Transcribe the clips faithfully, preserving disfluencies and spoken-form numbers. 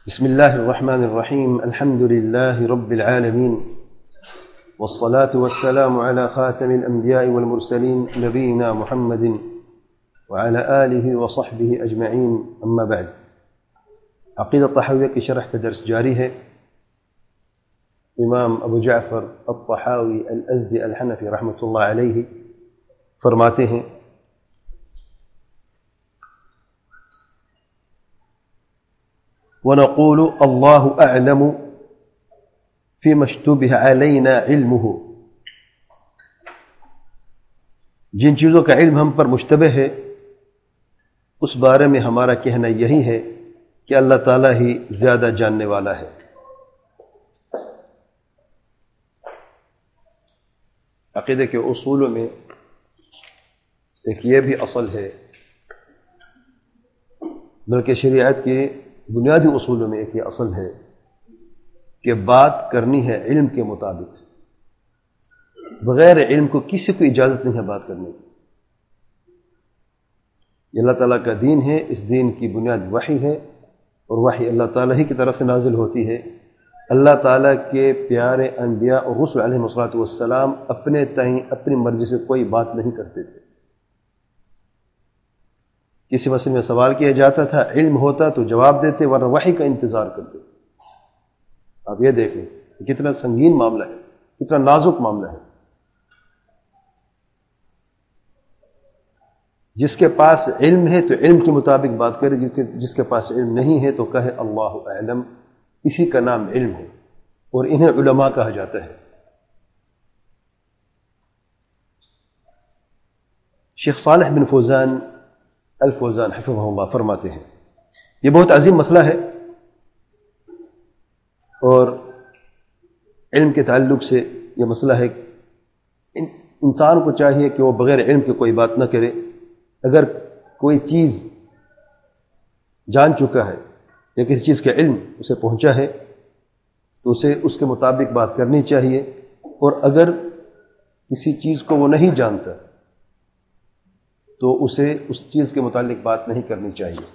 بسم الله الرحمن الرحيم. الحمد لله رب العالمين، والصلاة والسلام على خاتم الأنبياء والمرسلين نبينا محمد وعلى آله وصحبه أجمعين. أما بعد، عقيدة الطحاوية کی شرح کا درس جاری ہے. امام ابو جعفر الطحاوی الازدی الحنفی رحمۃ اللہ علیہ فرماتے ہیں وَنَقُولُ اللَّهُ أَعْلَمُ فِيمَا اشْتُبِهَ عَلَيْنَا عِلْمُهُ. جن چیزوں کا علم ہم پر مشتبہ ہے اس بارے میں ہمارا کہنا یہی ہے کہ اللہ تعالیٰ ہی زیادہ جاننے والا ہے. عقیدے کے اصولوں میں ایک یہ بھی اصل ہے، بلکہ شریعت کے بنیادی اصولوں میں ایک یہ اصل ہے کہ بات کرنی ہے علم کے مطابق. بغیر علم کو کسی کو اجازت نہیں ہے بات کرنے کی. یہ اللہ تعالیٰ کا دین ہے، اس دین کی بنیاد وحی ہے، اور وحی اللہ تعالیٰ ہی کی طرف سے نازل ہوتی ہے. اللہ تعالیٰ کے پیارے انبیاء اور رسل علیہ الصلوۃ والسلام اپنے تئیں اپنی مرضی سے کوئی بات نہیں کرتے تھے. کسی مسئلے میں سوال کیا جاتا تھا، علم ہوتا تو جواب دیتے، ورنہ وحی کا انتظار کرتے. آپ یہ دیکھیں کتنا سنگین معاملہ ہے، کتنا نازک معاملہ ہے. جس کے پاس علم ہے تو علم کے مطابق بات کرے، جس کے پاس علم نہیں ہے تو کہے اللہ اعلم. اسی کا نام علم ہے، اور انہیں علماء کہا جاتا ہے. شیخ صالح بن فوزان الفوزان حفظہ اللہ فرماتے ہیں یہ بہت عظیم مسئلہ ہے، اور علم کے تعلق سے یہ مسئلہ ہے انسان کو چاہیے کہ وہ بغیر علم کے کوئی بات نہ کرے. اگر کوئی چیز جان چکا ہے یا کسی چیز کا علم اسے پہنچا ہے تو اسے اس کے مطابق بات کرنی چاہیے، اور اگر کسی چیز کو وہ نہیں جانتا تو اسے اس چیز کے متعلق بات نہیں کرنی چاہیے.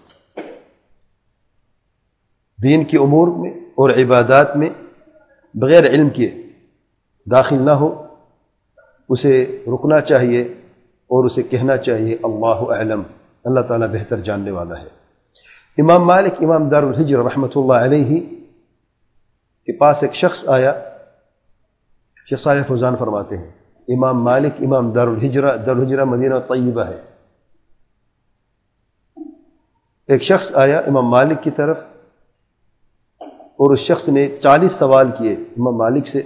دین کی امور میں اور عبادات میں بغیر علم کے داخل نہ ہو، اسے رکنا چاہیے اور اسے کہنا چاہیے اللہ اعلم، اللہ تعالیٰ بہتر جاننے والا ہے. امام مالک امام دار الحجر رحمۃ اللہ علیہ کے پاس ایک شخص آیا. شیخ صالح فوزان فرماتے ہیں امام مالک امام دار الحجرہ، دار الحجرہ مدینہ طیبہ ہے. ایک شخص آیا امام مالک کی طرف، اور اس شخص نے چالیس سوال کیے امام مالک سے.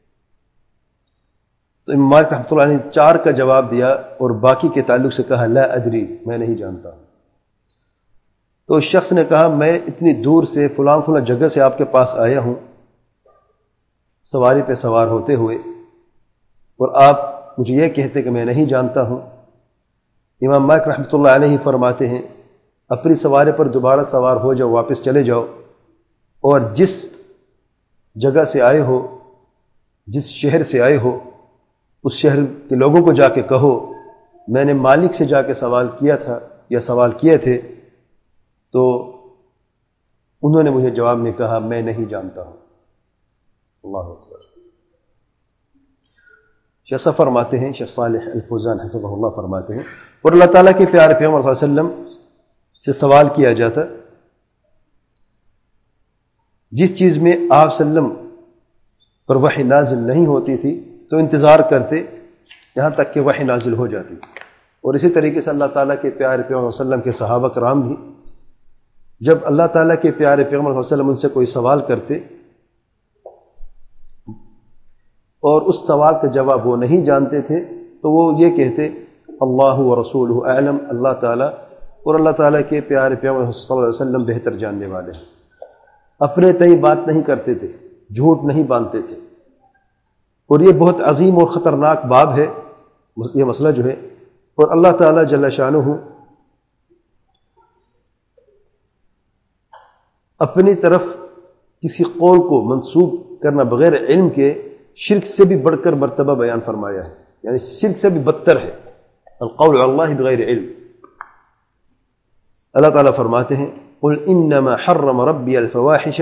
تو امام مالک رحمۃ اللہ نے چار کا جواب دیا اور باقی کے تعلق سے کہا لا ادری، میں نہیں جانتا ہوں. تو اس شخص نے کہا میں اتنی دور سے فلاں فلاں جگہ سے آپ کے پاس آیا ہوں سواری پہ سوار ہوتے ہوئے، اور آپ مجھے یہ کہتے کہ میں نہیں جانتا ہوں. امام مالک رحمۃ اللہ علیہ فرماتے ہیں اپنی سواری پر دوبارہ سوار ہو جاؤ، واپس چلے جاؤ، اور جس جگہ سے آئے ہو، جس شہر سے آئے ہو، اس شہر کے لوگوں کو جا کے کہو میں نے مالک سے جا کے سوال کیا تھا یا سوال کیے تھے، تو انہوں نے مجھے جواب میں کہا میں نہیں جانتا ہوں. اللہ اکبر. شیخ صاحب فرماتے ہیں، شیخ صالح الفوزان حفظہ اللہ فرماتے ہیں اور اللہ تعالیٰ کے پیارے پیغمبر صلی اللہ علیہ وسلم سے سوال کیا جاتا، جس چیز میں آپ صلی اللہ علیہ وسلم پر وحی نازل نہیں ہوتی تھی تو انتظار کرتے یہاں تک کہ وحی نازل ہو جاتی. اور اسی طریقے سے اللہ تعالیٰ کے پیارے پیغمبر صلی اللہ علیہ وسلم کے صحابہ کرام بھی جب اللہ تعالیٰ کے پیارے پیغمبر صلی اللہ علیہ وسلم ان سے کوئی سوال کرتے اور اس سوال کا جواب وہ نہیں جانتے تھے تو وہ یہ کہتے اللہ و رسولہ اعلم، اللہ تعالیٰ اور اللہ تعالیٰ کے پیارے پیغمبر صلی اللہ علیہ وسلم بہتر جاننے والے ہیں. اپنے تئیں بات نہیں کرتے تھے، جھوٹ نہیں باندھتے تھے. اور یہ بہت عظیم اور خطرناک باب ہے یہ مسئلہ جو ہے. اور اللہ تعالیٰ جل شانہ اپنی طرف کسی قول کو منسوب کرنا بغیر علم کے شرک سے بھی بڑھ کر مرتبہ بیان فرمایا ہے، یعنی شرک سے بھی بدتر ہے القول علی اللہ بغیر علم. اللہ تعالیٰ فرماتے ہیں قل انما حرم ربی الفواحش،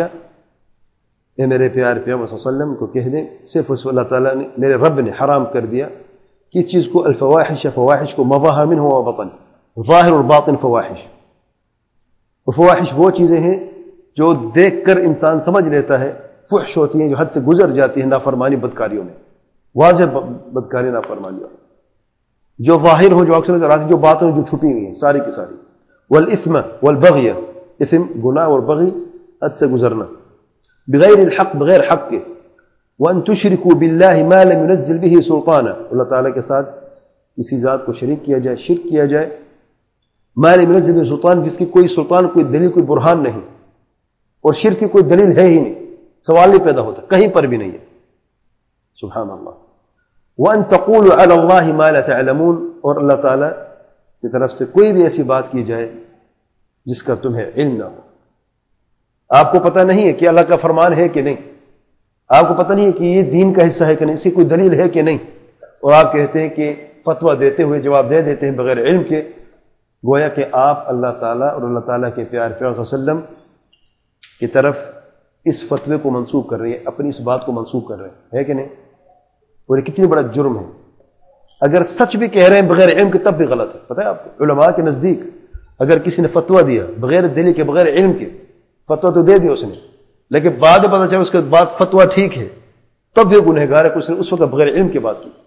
اے میرے پیارے پیغمبر صلی اللہ علیہ وسلم کو کہہ دیں صرف اس اللہ تعالیٰ نے، میرے رب نے حرام کر دیا کس چیز کو؟ الفواحش، فواحش کو مظاہر منہ و بطن، ظاہر اور باطن فواحش. فواحش وہ چیزیں ہیں جو دیکھ کر انسان سمجھ لیتا ہے فحش ہوتی ہیں، جو حد سے گزر جاتی ہیں نافرمانی بدکاریوں میں، واضح بدکاری نافرمانیوں میں، جو ظاہر ہوں، جو اکثر نظر آتی ہیں، جو باطن ہوں، جو چھپی ہوئی ہیں ساری کی ساری. والاثم والبغی، اثم گناہ اور بغی حد سے گزرنا، بغیر الحق، بغیر حق کے. وان تشرکوا باللہ ما لم ينزل به سلطانا، اللہ تعالیٰ کے ساتھ کسی ذات کو شریک کیا جائے، شرک کیا جائے، ما لم ينزل به سلطان، جس کی کوئی سلطان، کوئی دلیل، کوئی برہان نہیں، اور شرک کی کوئی دلیل ہے ہی نہیں، سوال نہیں پیدا ہوتا، کہیں پر بھی نہیں ہے. سبحان اللہ. وان تقولوا علی اللہ ما لا تعلمون، اور اللہ تعالیٰ کی طرف سے کوئی بھی ایسی بات کی جائے جس کا تمہیں علم نہ ہو. آپ کو پتہ نہیں ہے کہ اللہ کا فرمان ہے کہ نہیں، آپ کو پتہ نہیں ہے کہ یہ دین کا حصہ ہے کہ نہیں، اس کی کوئی دلیل ہے کہ نہیں، اور آپ کہتے ہیں کہ فتویٰ دیتے ہوئے جواب دے دیتے ہیں بغیر علم کے، گویا کہ آپ اللہ تعالیٰ اور اللہ تعالیٰ کے پیارے پیغمبر صلی اللہ علیہ وسلم کی طرف اس فتوے کو منسوخ کر رہے ہیں، اپنی اس بات کو منسوخ کر رہے ہیں، ہے کہ نہیں؟ اور یہ کتنی بڑا جرم ہے. اگر سچ بھی کہہ رہے ہیں بغیر علم کے تب بھی غلط ہے. پتہ ہے آپ کو علماء کے نزدیک اگر کسی نے فتویٰ دیا بغیر دلیل کے، بغیر علم کے، فتویٰ تو دے دیا اس نے، لیکن بعد میں پتہ چلا اس کے بعد فتویٰ ٹھیک ہے، تب بھی گنہگار ہے کہ اس نے اس وقت بغیر علم کی بات کی.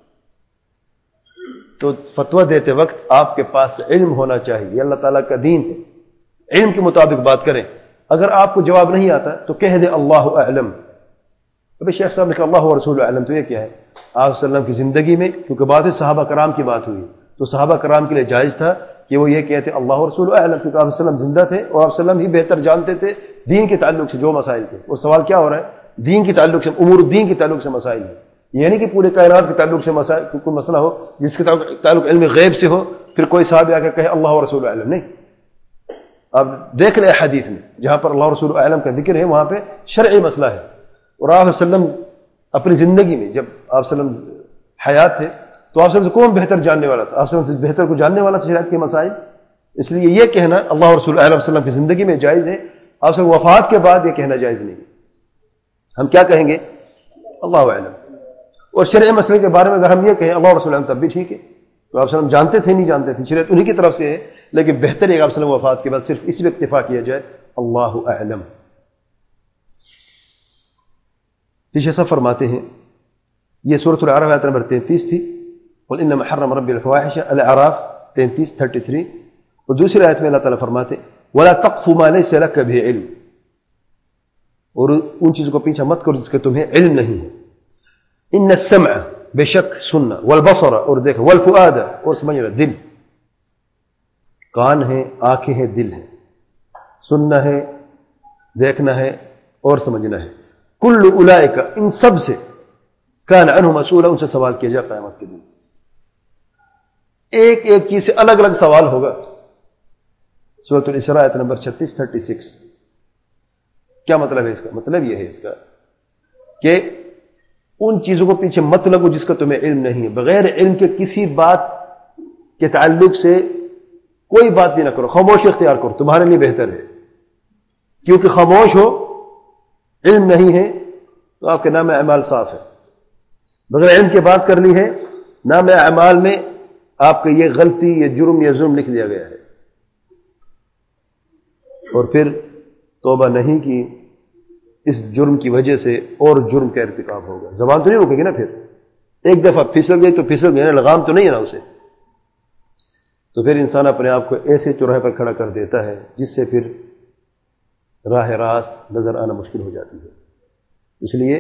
تو فتویٰ دیتے وقت آپ کے پاس علم ہونا چاہیے، یہ اللہ تعالیٰ کا دین ہے، علم کے مطابق بات کریں. اگر آپ کو جواب نہیں آتا تو کہہ دیں اللہ اعلم. ابھی شیخ صاحب نے کہا اللہ و رسول اعلم، تو یہ کیا ہے؟ آپ صلی اللہ علیہ وسلم کی زندگی میں، کیونکہ بات ہے صحابہ کرام کی بات ہوئی، تو صحابہ کرام کے لیے جائز تھا کہ وہ یہ کہتے اللہ و رسول اعلم، کیونکہ آپ صلی اللہ علیہ وسلم زندہ تھے اور آپ صلی اللہ علیہ وسلم ہی بہتر جانتے تھے دین کے تعلق سے جو مسائل تھے. اور سوال کیا ہو رہا ہے؟ دین کے تعلق سے، امور الدین کے تعلق سے مسائل ہیں، یہ نہیں کہ پورے کائنات کے تعلق سے مسائل کوئی مسئلہ ہو جس کے تعلق علم غیب سے ہو، پھر کوئی صحابی آ کر کہے اللہ و رسول اعلم. نہیں، اب دیکھ لیں حدیث میں جہاں پر اللہ رسول اعلم کا ذکر ہے وہاں پہ شرعی مسئلہ ہے. اور آپ صلی اللہ علیہ وسلم اپنی زندگی میں جب آپ صلی اللہ علیہ وسلم حیات تھے تو آپ صلی اللہ علیہ وسلم سے کون بہتر جاننے والا تھا؟ آپ صلی اللہ علیہ وسلم سے بہتر کو جاننے والا تھا شریعت کے مسائل. اس لیے یہ کہنا اللہ رسول اعلم وسلم کی زندگی میں جائز ہے، آپ صلی وفات کے بعد یہ کہنا جائز نہیں. ہم کیا کہیں گے؟ اللہ اعلم. اور شرعی مسئلے کے بارے میں اگر ہم یہ کہیں اللہ رسول اعلم تب بھی ٹھیک ہے. تو آپ صلی اللہ علیہ وسلم جانتے تھے نہیں جانتے تھے، شریعت انہی کی طرف سے ہے، لیکن بہتر ہے کہ آپ صلی اللہ علیہ وسلم وفات کے بعد صرف اسی پہ اکتفا کیا جائے اللہ اعلم. پیچھے سب فرماتے ہیں، یہ سورۃ الاعراف آیت نمبر تینتیس تھی، قل انما حرم ربی الفواحش، الاعراف تینتیس تھرٹی تھری. اور دوسری آیت میں اللہ تعالیٰ فرماتے ولا تقف ما ليس لك به علم، اور ان چیزوں کو پیچھا مت کرو جس کا تمہیں علم نہیں ہے. ان السمع، بے شک سننا، والبصر، اور دیکھ، والفؤاد، اور سمجھنا، دل. کان ہے، آنکھیں ہیں، دل ہے، سننا ہے، دیکھنا ہے اور سمجھنا ہے. کل اولئک، ان سب سے، کان عنہ مسئولا، ان سے سوال کیا جائے قیامت کے دن. ایک ایک چیز سے الگ الگ سوال ہوگا. سورۃ الاسراء آیت نمبر چھتیس تھرٹی سکس. کیا مطلب ہے اس کا؟ مطلب یہ ہے اس کا کہ ان چیزوں کو پیچھے مت لگو جس کا تمہیں علم نہیں ہے. بغیر علم کے کسی بات کے تعلق سے کوئی بات بھی نہ کرو، خاموشی اختیار کرو، تمہارے لیے بہتر ہے. کیونکہ خاموش ہو، علم نہیں ہے تو آپ کے نام اعمال صاف ہے. بغیر علم کے بات کر لی ہے، نام اعمال میں آپ کا یہ غلطی، یہ جرم، یہ ظلم لکھ دیا گیا ہے. اور پھر توبہ نہیں کی، اس جرم کی وجہ سے اور جرم کا ارتکاب ہوگا. زبان تو نہیں روکے گی نا، پھر ایک دفعہ پھسل گئی تو پھسل گئی نا، لگام تو نہیں ہے نا اسے. تو پھر انسان اپنے آپ کو ایسے چوراہے پر کھڑا کر دیتا ہے جس سے پھر راہ راست نظر آنا مشکل ہو جاتی ہے. اس لیے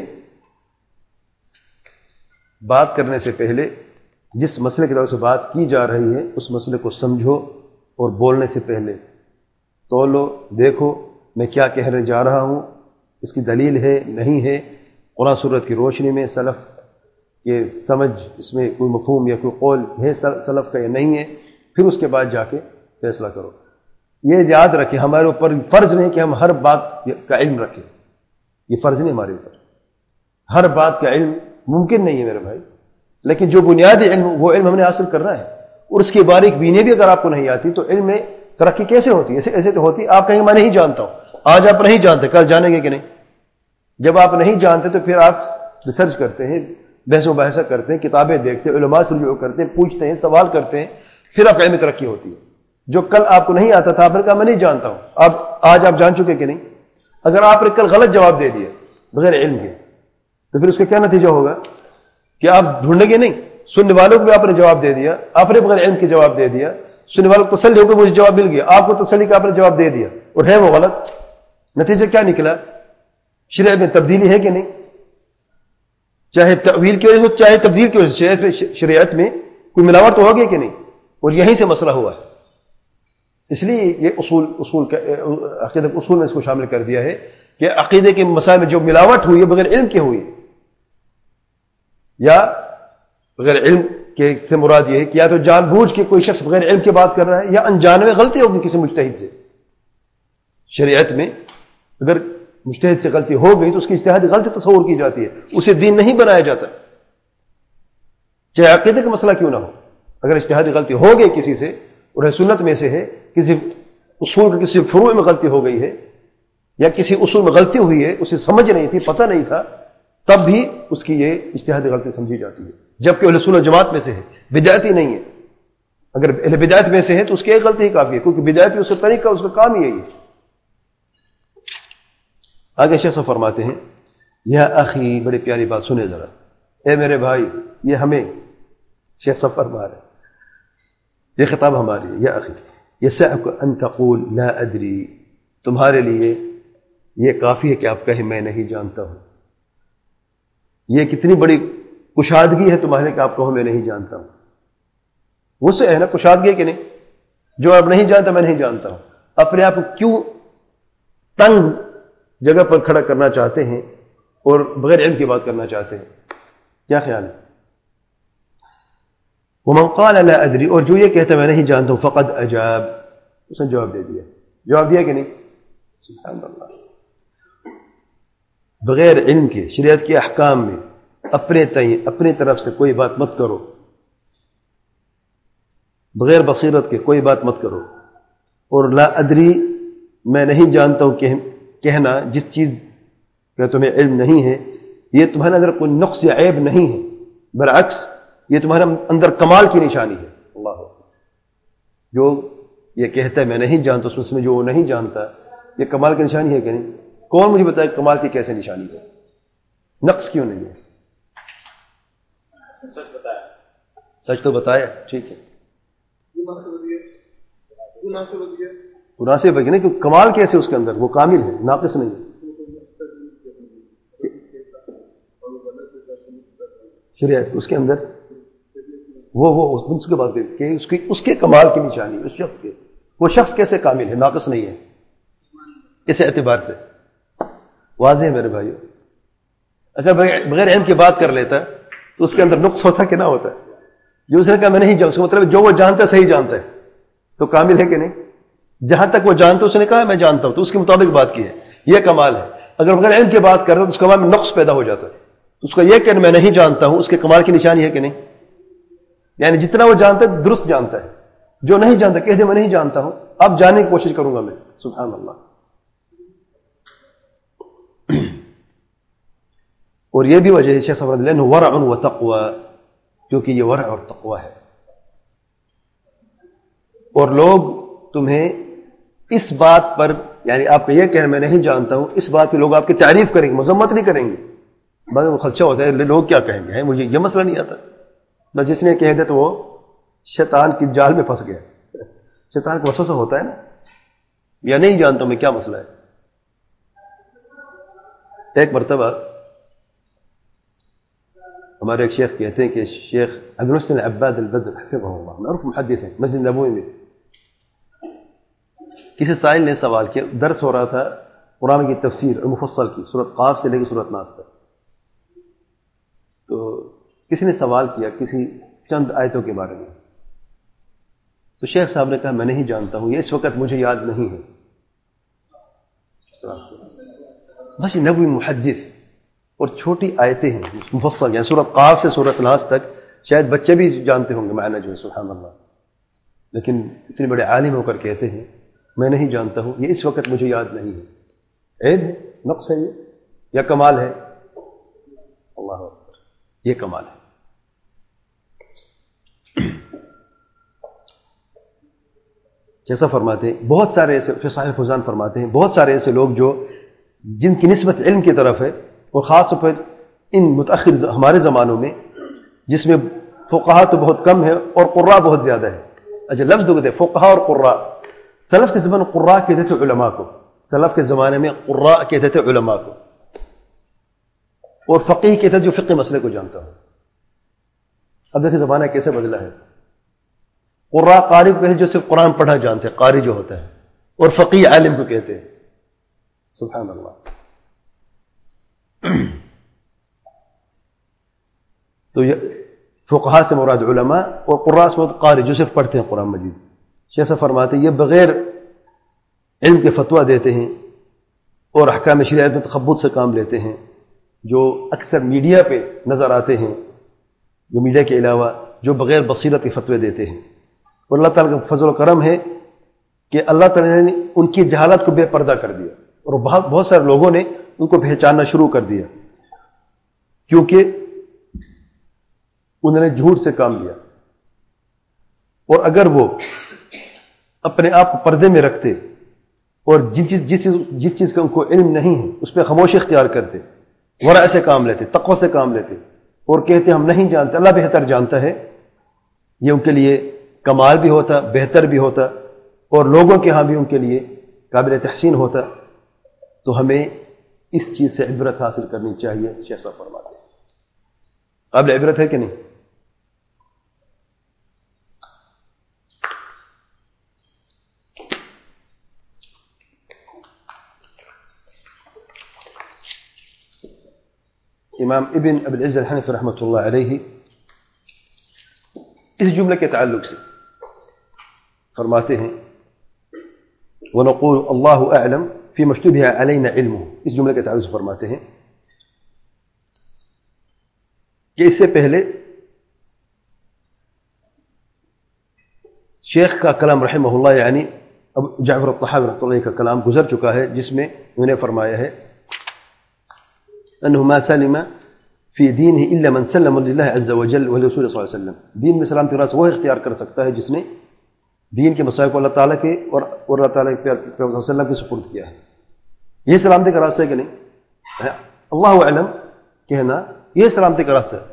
بات کرنے سے پہلے جس مسئلے کی طرف سے بات کی جا رہی ہے اس مسئلے کو سمجھو، اور بولنے سے پہلے تولو، دیکھو میں کیا کہنے جا رہا ہوں، اس کی دلیل ہے نہیں ہے، قرآن سورت کی روشنی میں سلف یہ سمجھ، اس میں کوئی مفہوم یا کوئی قول ہے سلف کا یا نہیں ہے، پھر اس کے بعد جا کے فیصلہ کرو. یہ یاد رکھیں، ہمارے اوپر فرض نہیں کہ ہم ہر بات کا علم رکھیں، یہ فرض نہیں ہمارے اوپر. ہر بات کا علم ممکن نہیں ہے میرے بھائی، لیکن جو بنیادی علم وہ علم ہم نے حاصل کرنا ہے. اور اس کی باریک بینی بھی اگر آپ کو نہیں آتی تو علم میں ترقی کیسے ہوتی ہے؟ ایسے ایسے تو ہوتی آپ کہیں میں نہیں جانتا ہوں، آج آپ نہیں جانتے کل جانیں گے کہ نہیں؟ جب آپ نہیں جانتے تو پھر آپ ریسرچ کرتے ہیں، بحث و بحثہ کرتے ہیں، کتابیں دیکھتے ہیں، علماء سے رجوع کرتے ہیں، پوچھتے ہیں، سوال کرتے ہیں، پھر آپ علم ترقی ہوتی ہے۔ جو کل آپ کو نہیں آتا تھا آپ نے کہا میں نہیں جانتا ہوں، اب آج آپ جان چکے کہ نہیں؟ اگر آپ نے کل غلط جواب دے دیا بغیر علم کے تو پھر اس کا کیا نتیجہ ہوگا کہ آپ ڈھونڈیں گے نہیں؟ سننے والوں کو بھی آپ نے جواب دے دیا، آپ نے بغیر علم کے جواب دے دیا، سننے والوں کو تسلی ہو کہ مجھے جواب مل گیا، آپ کو تسلی کا آپ نے جواب دے دیا اور ہے وہ غلط، نتیجہ کیا نکلا؟ شریعت میں تبدیلی ہے کہ نہیں؟ چاہے تعویل کی وجہ سے چاہے تبدیل کی وجہ سے شریعت میں شریعت میں کوئی ملاوٹ تو ہوگی کہ نہیں؟ اور یہیں سے مسئلہ ہوا ہے۔ اس لیے یہ اصول اصول کا عقیدہ کے اصول میں اس کو شامل کر دیا ہے کہ عقیدے کے مسائل میں جو ملاوٹ ہوئی ہے بغیر علم کے ہوئی ہے، یا بغیر علم کے سے مراد یہ ہے کہ یا تو جان بوجھ کے کوئی شخص بغیر علم کے بات کر رہا ہے، یا انجان میں غلطی ہوگی کسی مجتہد سے۔ شریعت میں اگر مجتہد سے غلطی ہو گئی تو اس کی اجتہادی غلطی تصور کی جاتی ہے، اسے دین نہیں بنایا جاتا، چاہے عقیدے کا مسئلہ کیوں نہ ہو۔ اگر اجتہادی غلطی ہو گئی کسی سے اور سنت میں سے ہے، کسی اصول کے کسی فروع میں غلطی ہو گئی ہے یا کسی اصول میں غلطی ہوئی ہے، اسے سمجھ نہیں تھی، پتہ نہیں تھا، تب بھی اس کی یہ اجتہادی غلطی سمجھی جاتی ہے، جبکہ اہل سنت جماعت میں سے ہے، بدعتی نہیں ہے۔ اگر اہل بدعت میں سے ہے تو اس کی ایک غلطی ہی کافی ہے، کیونکہ بدعتی اس کا طریقہ اس کا کام ہی یہی ہے۔ آگے شیخ صاحب فرماتے ہیں، یا اخی، بڑی پیاری بات سنے ذرا، اے میرے بھائی، یہ ہمیں شیخ صاحب فرما رہے ہیں، یہ خطاب ہماری ہے، یا اخی یسعک ان تقول لا ادری، تمہارے لیے یہ کافی ہے کہ آپ کہیں میں نہیں جانتا ہوں۔ یہ کتنی بڑی کشادگی ہے تمہارے کہ آپ کہو میں نہیں جانتا ہوں۔ وہ سے ہے نا کشادگی ہے کہ نہیں؟ جو آپ نہیں جانتا میں نہیں جانتا ہوں، اپنے آپ کو کیوں تنگ جگہ پر کھڑا کرنا چاہتے ہیں اور بغیر علم کی بات کرنا چاہتے ہیں؟ کیا خیال ہے؟ ومن قال لا ادری، اور جو یہ کہتا میں نہیں جانتا ہوں، فقد اجاب، اس نے جواب دے دیا۔ جواب دیا کہ نہیں؟ سبحان اللہ۔ بغیر علم کے شریعت کے احکام میں اپنے تئیں اپنی طرف سے کوئی بات مت کرو، بغیر بصیرت کے کوئی بات مت کرو، اور لا ادری میں نہیں جانتا ہوں کہ کہنا جس چیز کا تمہیں علم نہیں ہے، یہ تمہارے اندر کوئی نقص یا عیب نہیں ہے، برعکس یہ تمہارے اندر کمال کی نشانی ہے۔ اللہ جو یہ کہتا ہے میں نہیں جانتا، اس میں جو وہ نہیں جانتا، یہ کمال کی نشانی ہے کہ نہیں؟ کون مجھے بتائے کمال کی کیسے نشانی ہے؟ نقص کیوں نہیں ہے؟ سچ بتایا، سچ تو بتایا، ٹھیک ہے، مناسب ہے کہ نہیں؟ کہ کمال کیسے اس کے اندر؟ وہ کامل ہے، ناقص نہیں ہے۔ شریعت اس کے اندر وہ وہ اس کے بات کہ اس کی اس کے کمال کی نشانی، اس شخص کے، وہ شخص کیسے کامل ہے، ناقص نہیں ہے، اس اعتبار سے واضح ہے میرے بھائیو۔ اگر بغیر علم کی بات کر لیتا تو اس کے اندر نقص ہوتا کہ نہ ہوتا؟ جو اس نے کہا میں نہیں جانتا، اس کا مطلب جو وہ جانتا ہے صحیح جانتا ہے، تو کامل ہے کہ نہیں؟ جہاں تک وہ جانتا ہے اس نے کہا میں جانتا ہوں تو اس کے مطابق بات کی ہے، یہ کمال ہے۔ اگر بغیر علم کی بات کرتا تو اس کمال میں نقص پیدا ہو جاتا ہے، تو اس کا یہ کہ میں نہیں جانتا ہوں اس کے کمال کی نشانی ہے کہ نہیں؟ یعنی جتنا وہ جانتا ہے درست جانتا ہے، جو نہیں جانتا کہہ دے میں نہیں جانتا ہوں، اب جاننے کی کوشش کروں گا میں۔ سبحان اللہ۔ اور یہ بھی وجہ ہے شیخ صاحب لأنه ورع وتقوى، کیونکہ یہ ورع اور تقوی ہے، اور لوگ تمہیں اس بات پر، یعنی آپ یہ کہنا میں نہیں جانتا ہوں، اس بات پہ لوگ آپ کی تعریف کریں گے، مذمت نہیں کریں گے۔ بعد میں خدشہ ہوتا ہے لوگ کیا کہیں گے، مجھے یہ مسئلہ نہیں آتا، بس جس نے کہہ دیا تو وہ شیطان کی جال میں پھنس گیا۔ شیطان کا وسوسہ ہوتا ہے نا، یا نہیں جانتا ہوں میں کیا مسئلہ ہے۔ ایک مرتبہ ہمارے ایک شیخ کہتے ہیں کہ شیخ عبد المحسن عباد البدر حفظہ اللہ، معروف محدث ہیں، مسجد نبوی میں، کسی سائل نے سوال کیا، درس ہو رہا تھا قرآن کی تفسیر اور مفصل کی، سورۃ قاف سے لے کے سورۃ ناس تک، تو کسی نے سوال کیا کسی چند آیتوں کے بارے میں، تو شیخ صاحب نے کہا میں نہیں جانتا ہوں، یہ اس وقت مجھے یاد نہیں ہے۔ بس نبوی محدث، اور چھوٹی آیتیں ہیں مفصل، یعنی سورۃ قاف سے سورۃ ناس تک، شاید بچے بھی جانتے ہوں گے معنی جو ہے، سبحان اللہ۔ لیکن اتنے بڑے عالم ہو کر کہتے ہیں میں نہیں جانتا ہوں، یہ اس وقت مجھے یاد نہیں ہے، عیب ہے، نقص ہے یہ یا کمال ہے؟ اللہ اکبر، یہ کمال ہے۔ جیسا فرماتے ہیں بہت سارے ایسے، صاحب فوزان فرماتے ہیں بہت سارے ایسے لوگ جو جن کی نسبت علم کی طرف ہے، اور خاص طور پر ان متأخر ہمارے زمانوں میں جس میں فقہا تو بہت کم ہے اور قراء بہت زیادہ ہے۔ اچھا لفظ دو کہتے ہیں فقہا اور قراء، سلف کے زمانے قراء کہتے تھے علماء کو، سلف کے زمانے میں قراء کہتے تھے علماء کو، اور فقیہ کہتے تھے جو فقہ مسئلے کو جانتا ہو۔ اب دیکھیں زمانہ کیسے بدلا ہے، قراء قاری کو کہتے جو صرف قرآن پڑھا جانتے ہیں، قاری جو ہوتا ہے، اور فقیہ عالم کو کہتے ہیں۔ سبحان اللہ۔ تو یہ فقہا سے مراد علماء اور قراء سے مراد قاری جو صرف پڑھتے ہیں قرآن مجید۔ جیسا فرماتے ہیں یہ بغیر علم کے فتویٰ دیتے ہیں اور احکام شریعت میں تخبط سے کام لیتے ہیں، جو اکثر میڈیا پہ نظر آتے ہیں، جو میڈیا کے علاوہ جو بغیر بصیرت کے فتوے دیتے ہیں۔ اور اللہ تعالیٰ کا فضل و کرم ہے کہ اللہ تعالیٰ نے ان کی جہالت کو بے پردہ کر دیا، اور بہت بہت سارے لوگوں نے ان کو پہچاننا شروع کر دیا، کیونکہ انہوں نے جھوٹ سے کام لیا۔ اور اگر وہ اپنے آپ کو پردے میں رکھتے اور جس چیز جس جس چیز کا ان کو علم نہیں ہے اس پہ خاموشی اختیار کرتے، ورع سے کام لیتے، تقوی سے کام لیتے، اور کہتے ہم نہیں جانتے، اللہ بہتر جانتا ہے، یہ ان کے لیے کمال بھی ہوتا، بہتر بھی ہوتا، اور لوگوں کے ہاں بھی ان کے لیے قابل تحسین ہوتا۔ تو ہمیں اس چیز سے عبرت حاصل کرنی چاہیے، جیسا فرماتے ہیں۔ قابل عبرت ہے کہ نہیں؟ امام ابن ابی العز الحنفی رحمۃ اللہ علیہ اس جملے کے تعلق سے فرماتے ہیں وَنَقُولُ اللَّهُ أَعْلَمُ فِي مَا اشْتُبِهَ عَلَيْنَا عِلْمُهُ، اس جملے کے تعلق سے فرماتے ہیں کہ اس سے پہلے شیخ کا کلام رحمہ اللہ، یعنی ابو جعفر الطحاوی رحمۃ اللہ کا کلام گزر چکا ہے، جس میں انہوں نے فرمایا ہے انه ما سلم في دينه الا من سلم لله عز وجل ولرسوله صلی اللہ علیہ وسلم، دین میں سلامتی راست وہ اختیار کر سکتا ہے جس نے دین کے مسائل کو اللہ تعالیٰ کے اور اللہ تعالیٰ کے پیغمبر صلی اللہ علیہ وسلم کے سپرد کیا ہے۔ یہ سلامتی کا راستہ ہے کہ نہیں؟ اللہ اعلم کہنا یہ سلامتی کا راستہ ہے۔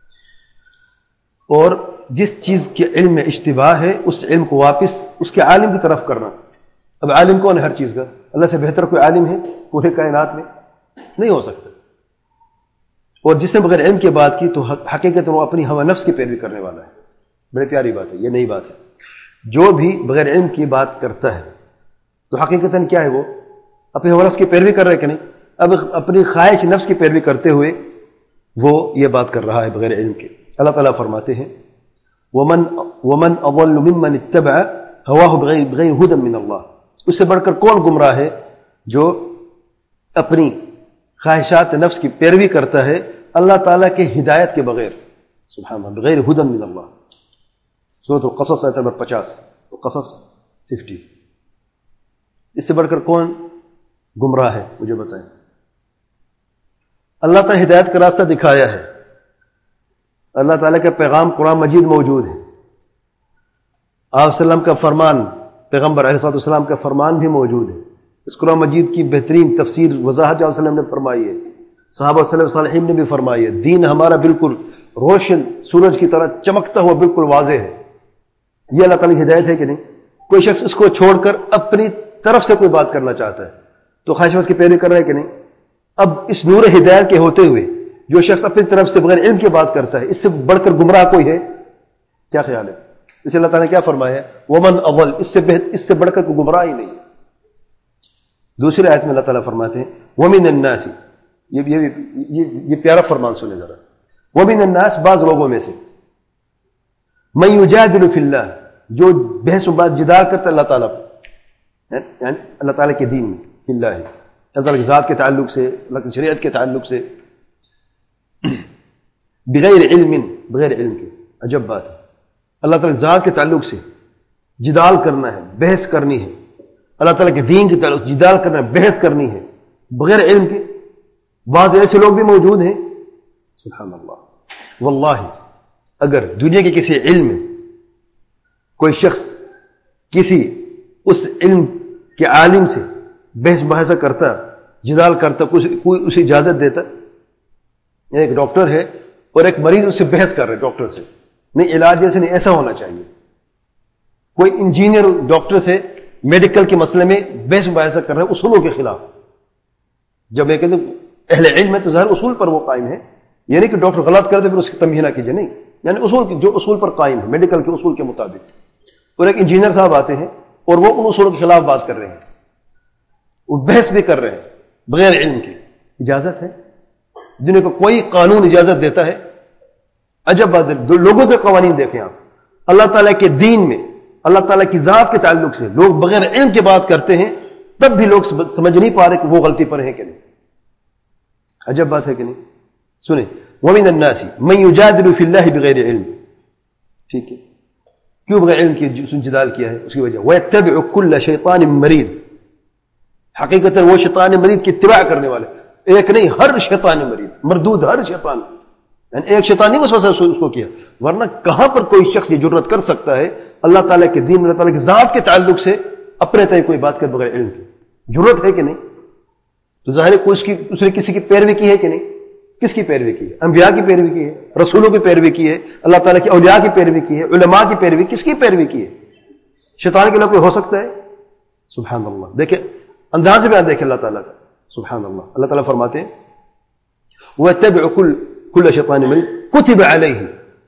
اور جس چیز کے علم میں اشتباہ ہے اس علم کو واپس اس کے عالم کی طرف کرنا۔ اب عالم کون ہے ہر چیز کا؟ اللہ سے بہتر کوئی عالم ہے پورے کائنات میں؟ نہیں ہو سکتا۔ اور جس نے بغیر علم کی بات کی تو حقیقت وہ اپنی ہوا نفس کی پیروی کرنے والا ہے۔ بڑی پیاری بات ہے، یہ نئی بات ہے۔ جو بھی بغیر علم کی بات کرتا ہے تو حقیقتاً کیا ہے، وہ اپنی ہوا نفس کی پیروی کر رہا ہے کہ نہیں؟ اب اپنی خواہش نفس کی پیروی کرتے ہوئے وہ یہ بات کر رہا ہے بغیر علم کے۔ اللہ تعالیٰ فرماتے ہیں ومن ومن اضل ممن اتبع هواه بغیر بغیر هدى من اللہ، اس سے بڑھ کر کون گمراہ ہے جو اپنی خواہشات نفس کی پیروی کرتا ہے اللہ تعالیٰ کے ہدایت کے بغیر۔ سبحان اللہ، بغیر ہدى من اللہ۔ سورۃ القصص آیت نمبر پچاس، قصص ففٹی۔ اس سے بڑھ کر کون گمراہ ہے مجھے بتائیں؟ اللہ تعالیٰ ہدایت کا راستہ دکھایا ہے، اللہ تعالیٰ کا پیغام قرآن مجید موجود ہے، آپ صلی اللہ علیہ وسلم کا فرمان، پیغمبر علیہ الصلوۃ والسلام کا فرمان بھی موجود ہے۔ اس قرآن مجید کی بہترین تفسیر وضاحت جو آپ صلی اللہ علیہ وسلم نے فرمائی ہے، صحابہ صلی اللہ علیہ وسلم نے بھی فرمائی ہے۔ دین ہمارا بالکل روشن سورج کی طرح چمکتا ہوا بالکل واضح ہے۔ یہ اللہ تعالیٰ کی ہدایت ہے کہ نہیں؟ کوئی شخص اس کو چھوڑ کر اپنی طرف سے کوئی بات کرنا چاہتا ہے تو خواہش اس کی پیروی کر رہا ہے کہ نہیں؟ اب اس نور ہدایت کے ہوتے ہوئے جو شخص اپنی طرف سے بغیر علم کی بات کرتا ہے، اس سے بڑھ کر گمراہ کوئی ہے؟ کیا خیال ہے؟ اسے اللہ تعالیٰ نے کیا فرمایا ہے؟ ومن اضل، اس سے بہت اس سے بڑھ کر کوئی گمراہ ہی نہیں ہے۔ دوسری آیت میں اللہ تعالیٰ فرماتے ہیں ومن الناس، یہ یہ یہ, یہ پیارا فرمان سنے ذرا، ومن الناس، بعض لوگوں میں سے، من یجادل فی اللہ، جو بحث و بات جدال کرتا ہے اللہ تعالیٰ پر، یعنی اللہ تعالیٰ کے دین میں، فی اللہ ہے، اللہ تعالیٰ کی ذات کے تعلق سے، اللہ کی شریعت کے تعلق سے، بغیر علم، بغیر علم کے۔ عجب بات ہے، اللہ تعالیٰ کی ذات کے تعلق سے جدال کرنا ہے، بحث کرنی ہے، اللہ تعالیٰ کے دین کی تعلق جدال کرنا ہے، بحث کرنی ہے بغیر علم کے. بعض ایسے لوگ بھی موجود ہیں سبحان اللہ، واللہ اگر دنیا کے کسی علم میں کوئی شخص کسی اس علم کے عالم سے بحث بحثہ کرتا، جدال کرتا، کوئی اسے اجازت دیتا. ایک ڈاکٹر ہے اور ایک مریض اس سے بحث کر رہے ڈاکٹر سے، نہیں علاج جیسے نہیں، ایسا ہونا چاہیے. کوئی انجینئر ڈاکٹر سے میڈیکل کے مسئلے میں بحث مباحثہ کر رہے ہیں اصولوں کے خلاف. جب میں کہتے ہیں اہل علم ہے تو ظاہر اصول پر وہ قائم ہے، یعنی کہ ڈاکٹر غلط کرے تو پھر اس کی تنبیہ نہ کیجیے، نہیں، یعنی اصول جو اصول پر قائم ہے میڈیکل کے اصول کے مطابق. اور ایک انجینئر صاحب آتے ہیں اور وہ ان اصولوں کے خلاف بات کر رہے ہیں، وہ بحث بھی کر رہے ہیں بغیر علم کے. اجازت ہے؟ دنیا کو کوئی قانون اجازت دیتا ہے؟ عجب بات ہے. لوگوں کے قوانین دیکھیں آپ، اللہ تعالیٰ کے دین میں اللہ تعالیٰ کی ذات کے تعلق سے لوگ بغیر علم کے بات کرتے ہیں، تب بھی لوگ سمجھ نہیں پا رہے کہ وہ غلطی پر ہیں کہ نہیں. عجب بات ہے کہ نہیں. سنیں، وَمِنَ النَّاسِ مَن يُجَادِلُ فِي اللَّهِ بِغَيْرِ علم. ٹھیک ہے، کیوں بغیر علم کی جدال کیا ہے؟ اس کی وجہ وَيَتَّبِعُ كُلَّ شَيْطَانٍ مَرِيدٍ. حقیقتاً وہ شیطان مرید کی اتباع کرنے والے، ایک نہیں ہر شیطان مرید، مردود ہر شیطان، یعنی ایک شیطان نہیں بس بس اس کو کیا. ورنہ کہاں پر کوئی شخص یہ جرت کر سکتا ہے اللہ تعالیٰ کے دین، اللہ تعالیٰ کی ذات کے تعلق سے اپنے تئیں کوئی بات کر بغیر علم کی؟ جرت ہے کہ نہیں؟ تو ظاہر ہے اس کی اس نے کسی کی پیروی کی ہے کہ نہیں؟ کس کی پیروی کی ہے؟ انبیاء کی پیروی کی ہے، رسولوں کی پیروی کی ہے، اللہ تعالیٰ کے اولیاء کی پیروی کی ہے، علماء کی پیروی، کس کی پیروی کی ہے؟ شیطان کے علاوہ کوئی ہو سکتا ہے؟ سبحان اللہ. دیکھیں انداز بیان دیکھیں اللہ تعالیٰ کا، سبحان اللہ. اللہ تعالیٰ فرماتے ہیں وَاتَّبِعُ كُلَّ شَيْطَانٍ مَرِيدٍ كُتِبَ عَلَيْهِ،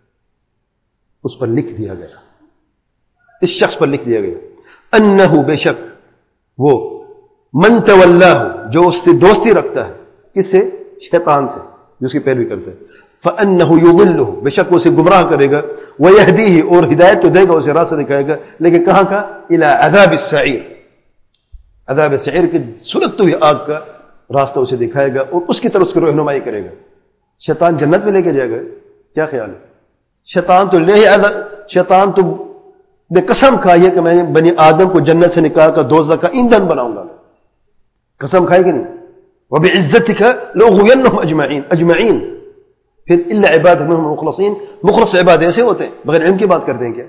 اس پر لکھ دیا گیا، اس شخص پر لکھ دیا گیا، انہ بے شک وہ، من تولاہ جو اس سے دوستی رکھتا ہے، کس سے؟ شیطان سے، جو اس کی پیروی کرتا ہے، فانہ یضلہ بے شک وہ اسے گمراہ کرے گا، ویہدیہ اور ہدایت تو دے گا، اسے راستہ دکھائے گا، لیکن کہاں کا؟ الی عذاب السعیر، عذاب سعیر کی سلگتے ہوئی آگ کا راستہ اسے دکھائے گا اور اس کی طرف اس کی رہنمائی کرے گا. شیطان جنت میں لے کے جائے گا؟ کیا خیال ہے؟ شیطان تو لے شیطان تو نے قسم کھائی ہے کہ میں بنی آدم کو جنت سے نکال کر دوزخ کا ایندھن بناؤں گا. قسم کھائی کہ نہیں؟ وَبِعِزَّتِكَ لَأُغْوِيَنَّهُمْ اجمعین اجمعین. پھر الا عبادک منہم المخلصین، مخلص عباد ایسے ہوتے ہیں بغیر علم کی بات کرتے ہیں کیا؟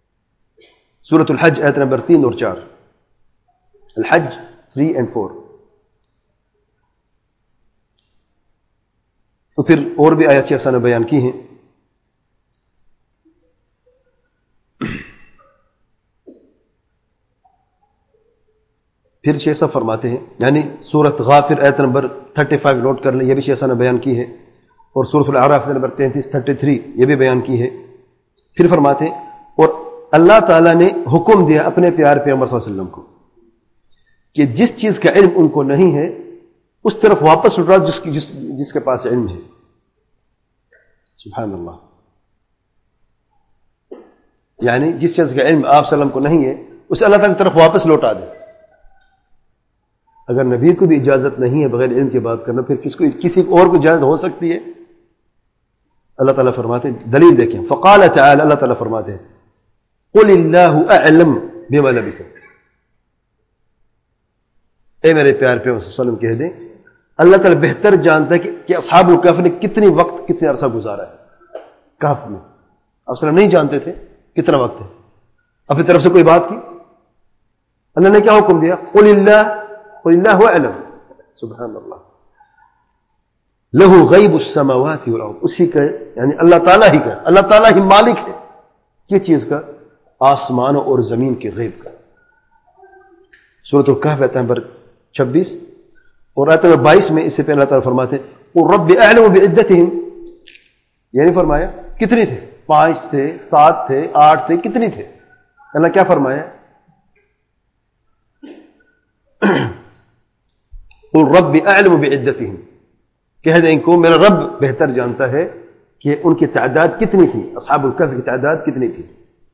سورۃ الحج آیت نمبر تین اور چار، الحج تھری اینڈ فور. تو پھر اور بھی آیات شیخ صاحب نے بیان کی ہیں. پھر شیخ صاحب فرماتے ہیں، یعنی سورۃ غافر آیت نمبر پینتیس نوٹ کر لیں، یہ بھی شیخ صاحب نے بیان کی ہے، اور سورۃ الاعراف آیت نمبر تینتیس تینتیس یہ بھی بیان کی ہے. پھر فرماتے ہیں اور اللہ تعالیٰ نے حکم دیا اپنے پیارے پیغمبر صلی اللہ علیہ وسلم کو کہ جس چیز کا علم ان کو نہیں ہے اس طرف واپس لوٹا جس کی جس, جس کے پاس علم ہے. سبحان اللہ. یعنی جس چیز کا علم آپ صلی اللہ علیہ وسلم کو نہیں ہے اسے اللہ تعالیٰ کی طرف واپس لوٹا دے. اگر نبی کو بھی اجازت نہیں ہے بغیر علم کی بات کرنا، پھر کس کو کسی اور کو اجازت ہو سکتی ہے؟ اللہ تعالیٰ فرماتے ہیں، دلیل دیکھیں، فقال تعالی، اللہ تعالیٰ فرماتے ہیں قل اللہ اعلم بما لبث. اے میرے پیارے پیغمبر صلی اللہ علیہ وسلم کہہ دیں اللہ تعالیٰ بہتر جانتا ہے کہ اصحاب الکہف نے کتنی وقت کتنے عرصہ گزارا ہے کہف میں. آپ صلی اللہ نہیں جانتے تھے کتنا وقت ہے، اپنی طرف سے کوئی بات کی، اللہ نے کیا حکم دیا؟ قل اللہ قل اللہ اعلم. سبحان اللہ. لہو غیب السماوات والارض، اسی کا یعنی اللہ تعالیٰ ہی کا، اللہ تعالیٰ ہی مالک ہے کس چیز کا؟ آسمانوں اور زمین کے غیب کا. سورۃ الکہف آیت نمبر چھبیس اور آیت نمبر بائیس میں اس سے پہلے اللہ تعالیٰ فرماتے ہیں قل رب اعلم بعدتہم، یہ نہیں فرمایا کتنے تھے، پانچ تھے، سات تھے، آٹھ تھے، کتنی تھے؟ اللہ کیا فرمایا؟ قل رب اعلم بعدتہم، کہہ دیں ان کو میرا رب بہتر جانتا ہے کہ ان کی تعداد کتنی تھی، اصحاب الکہف کی تعداد کتنی تھی.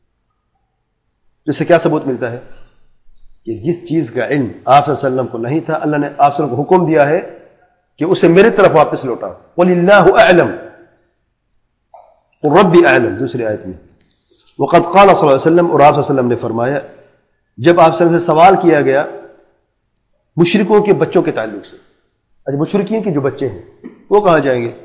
جس سے کیا ثبوت ملتا ہے کہ جس چیز کا علم آپ صلی اللہ علیہ وسلم کو نہیں تھا اللہ نے آپ صلی اللہ علیہ وسلم کو حکم دیا ہے کہ اسے میرے طرف واپس لوٹا. قل اللہ اعلم قل ربی اعلم دوسری آیت میں، وقد قال صلی اللہ علیہ وسلم، اور آپ صلی اللہ علیہ وسلم نے فرمایا جب آپ صلی اللہ علیہ وسلم سے سوال کیا گیا مشرکوں کے بچوں کے تعلق سے، اچھا مشرکین کے جو بچے ہیں وہ کہاں جائیں گے؟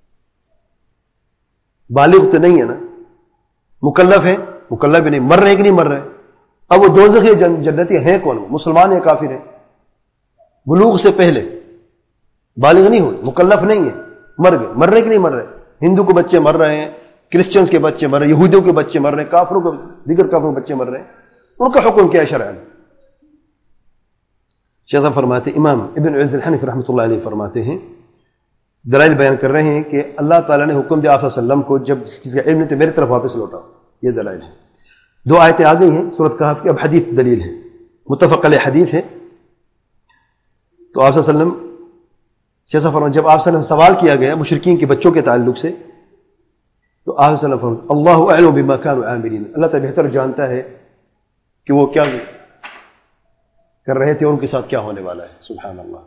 بالغ تو نہیں ہے نا، مکلف ہیں، مکلف بھی نہیں، مر رہے کہ نہیں مر رہے؟ اب وہ دوزخی جنتی ہیں کون؟ مسلمان یا کافر ہیں؟ بلوغ سے پہلے بالغ نہیں ہوئے، مکلف نہیں ہے، مر گئے، مر رہے کہ نہیں مر رہے؟ ہندو کے بچے مر رہے ہیں، کرسچنز کے بچے مر رہے ہیں، یہودیوں کے بچے مر رہے ہیں، کافروں کے دیگر کافروں کے بچے مر رہے ہیں، ان کا حکم کیا ہے شرعاً؟ شیخ صاحب فرماتے ہیں، امام ابن عز الحنفی رحمۃ اللہ علیہ فرماتے ہیں، دلائل بیان کر رہے ہیں کہ اللہ تعالیٰ نے حکم دیا آپ صلی اللہ علیہ وسلم کو جب کسی کا علم نہیں تو میری طرف واپس لوٹاؤ، یہ دلائل ہے۔ دو آیتیں آ گئی ہیں سورۃ کہف کی، اب حدیث دلیل ہے، متفق علیہ حدیث ہے۔ تو آپ صلی اللہ علیہ وسلم شیخ صاحب فرماتے ہیں جب آپ صلی اللہ علیہ وسلم سوال کیا گیا مشرکین کے بچوں کے تعلق سے تو آپ صلی اللہ علیہ وسلم اللہ اعلم بما كانوا عاملین، اللہ تعالیٰ بہتر جانتا ہے کہ وہ کیا کر رہے تھے اور ان کے ساتھ کیا ہونے والا ہے، سبحان اللہ۔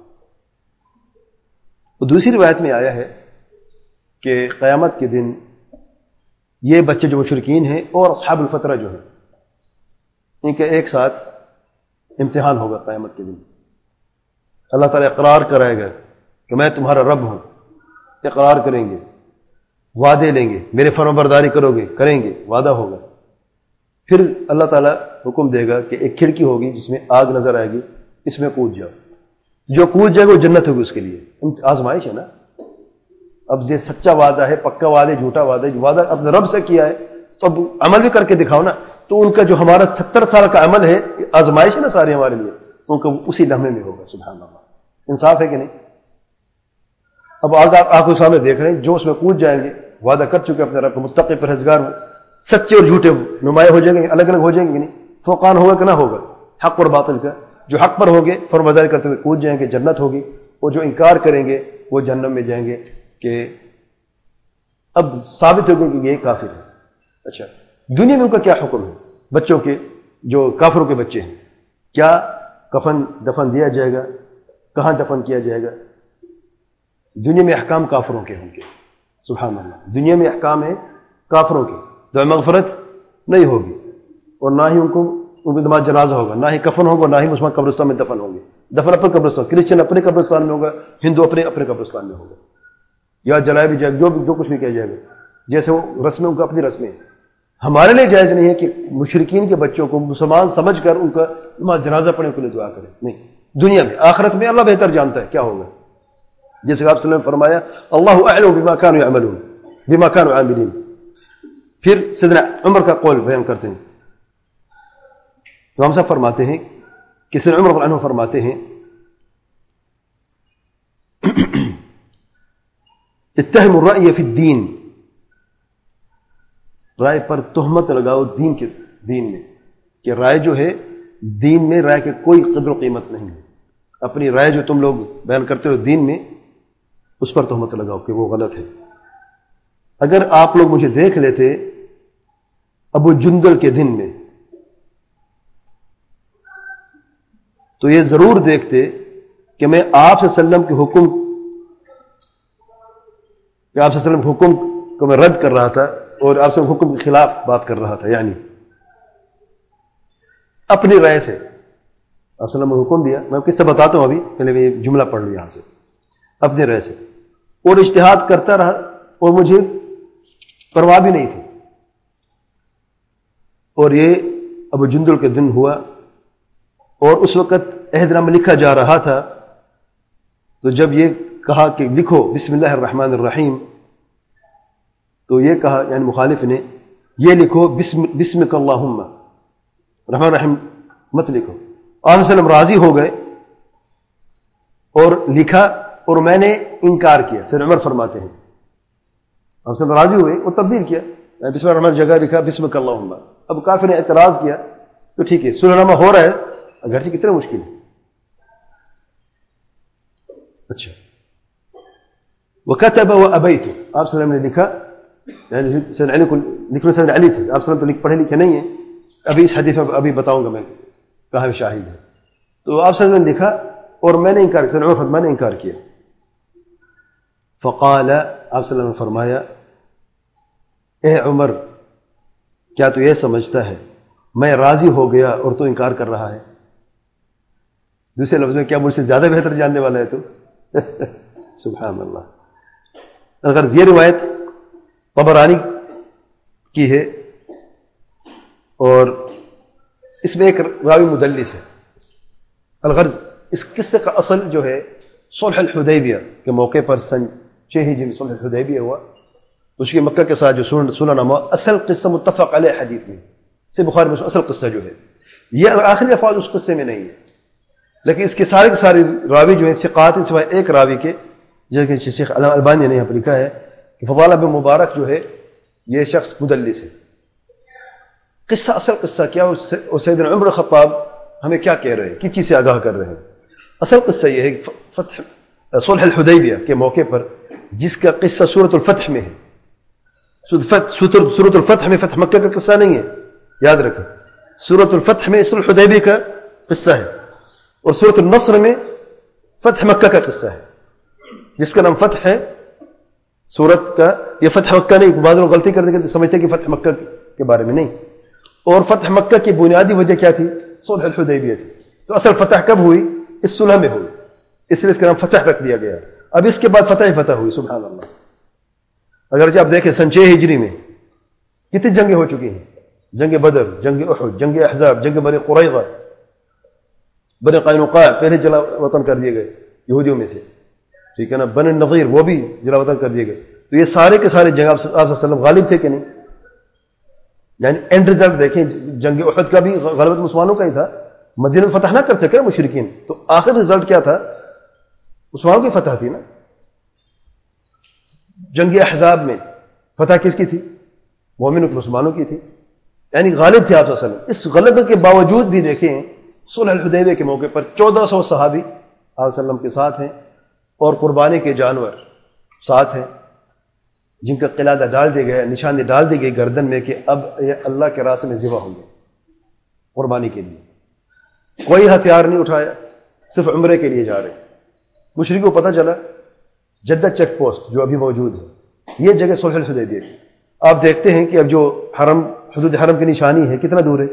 اور دوسری روایت میں آیا ہے کہ قیامت کے دن یہ بچے جو مشرکین ہیں اور اصحاب الفترہ جو ہیں ان کے ایک ساتھ امتحان ہوگا قیامت کے دن۔ اللہ تعالیٰ اقرار کرائے گا کہ میں تمہارا رب ہوں، اقرار کریں گے، وعدے لیں گے، میرے فرمان برداری کرو گے، کریں گے، وعدہ ہوگا۔ پھر اللہ تعالیٰ حکم دے گا کہ ایک کھڑکی ہوگی جس میں آگ نظر آئے گی، اس میں کود جاؤ، جو کود جائے گا وہ جنت ہوگی اس کے لیے۔ آزمائش ہے نا، اب یہ سچا وعدہ ہے، پکا وعدہ ہے، جھوٹا وعدہ ہے، وعدہ اپنے رب سے کیا ہے تو اب عمل بھی کر کے دکھاؤ نا۔ تو ان کا جو ہمارا ستر سال کا عمل ہے آزمائش ہے نا سارے ہمارے لیے، ان کا اسی لمحے میں ہوگا، سبحان اللہ۔ انصاف ہے کہ نہیں؟ اب آگ آپ کے سامنے دیکھ رہے ہیں، جو اس میں کود جائیں گے وعدہ کر چکے اپنے رب کو، متقی پرہیزگار، سچے اور جھوٹے نمایاں ہو جائیں گے، الگ الگ ہو جائیں گے کہ نہیں؟ فوقان ہوگا کہ نہ ہوگا حق اور باطل کا؟ جو حق پر ہوگے فرمانبرداری کرتے ہوئے کود جائیں گے، جنت ہوگی، اور جو انکار کریں گے وہ جہنم میں جائیں گے کہ اب ثابت ہو گیا کہ یہ کافر ہے۔ اچھا دنیا میں ان کا کیا حکم ہے؟ بچوں کے جو کافروں کے بچے ہیں، کیا کفن دفن دیا جائے گا؟ کہاں دفن کیا جائے گا؟ دنیا میں احکام کافروں کے ہوں گے، سبحان اللہ۔ دنیا میں احکام ہے کافروں کے، دعا مغفرت نہیں ہوگی، اور نہ ہی ان کو ان کی نماز جنازہ ہوگا، نہ ہی کفن ہوگا، نہ ہی مسلمان قبرستان میں دفن ہوں گے۔ دفن اپنے قبرستان، کرسچن اپنے قبرستان میں ہوگا، ہندو اپنے اپنے قبرستان میں ہوگا، یا جلایا بھی جائے گا، جو جو کچھ بھی کیا جائے گا، جیسے وہ رسمیں ان کو اپنی رسمیں ہیں۔ ہمارے لیے جائز نہیں ہے کہ مشرکین کے بچوں کو مسلمان سمجھ کر ان کا نماز جنازہ پڑھنے کے لیے دعا کریں، نہیں۔ دنیا میں، آخرت میں اللہ بہتر جانتا ہے کیا ہوگا، جیسے آپ صلی اللہ علیہ وسلم نے فرمایا اللہ اعلم بما كانوا يعملون بما كانوا عاملين۔ پھر سیدنا عمر کا قول بیان کرتے ہیں، تو ہم سب فرماتے ہیں کہ سیدنا عمر رضی اللہ عنہ فرماتے ہیں اتہم الرأی فی الدین، رائے پر تہمت لگاؤ دین کے دین میں، کہ رائے جو ہے دین میں رائے کے کوئی قدر و قیمت نہیں ہے، اپنی رائے جو تم لوگ بیان کرتے ہو دین میں اس پر تہمت لگاؤ کہ وہ غلط ہے۔ اگر آپ لوگ مجھے دیکھ لیتے ابو جندل کے دن میں تو یہ ضرور دیکھتے کہ میں آپ صلی اللہ علیہ وسلم کے حکم کہ آپ صلی اللہ علیہ وسلم کے حکم کو میں رد کر رہا تھا اور آپ سے حکم کے خلاف بات کر رہا تھا، یعنی اپنی رائے سے۔ آپ صلی اللہ علیہ وسلم نے حکم دیا، میں کس سے بتاتا ہوں، ابھی پہلے میں یہ جملہ پڑھ لوں یہاں سے، اپنی رائے سے، اور اجتہاد کرتا رہا اور مجھے پرواہ بھی نہیں تھی۔ اور یہ ابو جندل کے دن ہوا اور اس وقت عہد نامہ لکھا جا رہا تھا، تو جب یہ کہا کہ لکھو بسم اللہ الرحمن الرحیم، تو یہ کہا یعنی مخالف نے یہ لکھو بسم بسمک اللہم، رحمن الرحیم مت لکھو۔ آپ صلی اللہ علیہ وسلم راضی ہو گئے اور لکھا، اور میں نے انکار کیا۔ سیدنا عمر فرماتے ہیں آپ صلی اللہ علیہ وسلم راضی ہوئے اور تبدیل کیا، بسم اللہ الرحمن جگہ لکھا بسمک اللہم۔ اب کافر نے اعتراض کیا تو ٹھیک ہے، صلح نامہ ہو رہا ہے، اگرچہ کتنا مشکل ہے۔ اچھا وَكَتَبَ وَأَبَيْتُ، آپ صلی اللہ علیہ وسلم نے لکھا، یعنی سیدنا علی کو لکھنے سیدنا علی تھے، آپ صلی اللہ علیہ وسلم تو لکھ پڑھے لکھے نہیں ہیں، ابھی اس حدیث میں ابھی بتاؤں گا میں کہاں شاہد ہے۔ تو آپ صلی اللہ علیہ وسلم نے لکھا اور میں نے انکار کیا، سیدنا عمر میں نے انکار کیا۔ فقال، آپ صلی اللہ علیہ وسلم نے فرمایا اے عمر کیا تو یہ سمجھتا ہے میں راضی ہو گیا اور تو انکار کر رہا ہے؟ دوسرے لفظ میں کیا مجھ سے زیادہ بہتر جاننے والا ہے تو؟ سبحان اللہ۔ اگر یہ روایت طبرانی کی ہے اور اس میں ایک راوی مدلس ہے۔ الغرض اس قصے کا اصل جو ہے صلح الحدیبیہ کے موقع پر سن چھ ہجری میں صلح الحدیبیہ ہوا، اس کی مکہ کے ساتھ جو سلح نامہ، اصل قصہ متفق علیہ حدیث میں سے بخاری میں اصل قصہ جو ہے یہ آخری الفاظ اس قصے میں نہیں ہے، لیکن اس کے سارے کے سارے راوی جو ہیں ثقات ہیں سوائے ایک راوی کے، جیسے کہ شیخ البانی نے یہاں پر لکھا ہے کہ فضالہ بن مبارک جو ہے یہ شخص مدلس ہے۔ قصہ اصل قصہ کیا، اور سیدنا عمر خطاب ہمیں کیا کہہ رہے ہیں، کس چیز سے آگاہ کر رہے ہیں؟ اصل قصہ یہ ہے کہ فتح صلح الحدیبیہ کے موقع پر، جس کا قصہ سورۃ الفتح میں ہے۔ سورۃ الفتح میں فتح مکہ کا قصہ نہیں ہے، یاد رکھیں، سورۃ الفتح میں صلح الحدیبیہ کا قصہ ہے، اور سورۃ النصر میں فتح مکہ کا قصہ ہے، جس کا نام فتح ہے سورت کا۔ یہ فتح مکہ نہیں، بعض لوگ غلطی کرتے کرتے سمجھتے کہ فتح مکہ کے بارے میں نہیں، اور فتح مکہ کی بنیادی وجہ کیا تھی؟ صلح الحدیبیہ تھی۔ تو اصل فتح کب ہوئی؟ اس صلح میں ہوئی، اس لیے اس کا نام فتح رکھ دیا گیا۔ اب اس کے بعد فتح ہی فتح ہوئی، سبحان اللہ۔ اگرچہ آپ دیکھیں سن چھ ہجری میں کتنی جنگیں ہو چکی ہیں، جنگ بدر، جنگ احد، جنگ احزاب، جنگ بنی قریظہ، بنی قینقاع پہلے جلا وطن کر دیے گئے یہودیوں میں سے، ٹھیک ہے نا، بنی النضیر وہ بھی جلا وطن کر دیے گئے۔ تو یہ سارے کے سارے جنگ آپ صلی اللہ علیہ وسلم غالب تھے کہ نہیں؟ یعنی اینڈ رزلٹ دیکھیں، جنگ احد کا بھی غلبت مسلمانوں کا ہی تھا، مدینہ میں فتح نہ کر سکے مشرکین، تو آخر رزلٹ کیا تھا؟ مسلمانوں کی فتح تھی نا۔ جنگ احزاب میں فتح کس کی تھی؟ مومنوں کی، مسلمانوں کی تھی، یعنی غالب تھے آپ صلی اللہ علیہ وسلم۔ اس غلبے کے باوجود بھی دیکھیں صلح الحدیبیہ کے موقع پر چودہ سو صحابی آپ صلی اللہ علیہ وسلم کے ساتھ ہیں، اور قربانی کے جانور ساتھ ہیں، جن کا قلادہ ڈال دیا گیا، نشانی ڈال دی گئی گردن میں کہ اب یہ اللہ کے راستے میں ذبح ہوں گے قربانی کے لیے۔ کوئی ہتھیار نہیں اٹھایا، صرف عمرے کے لیے جا رہے ہیں۔ مشرکوں کو پتہ چلا جدہ چیک پوسٹ جو ابھی موجود ہے، یہ جگہ صلح الحدیبیہ کی۔ آپ دیکھتے ہیں کہ اب جو حرم، حدود حرم کی نشانی ہے کتنا دور ہے،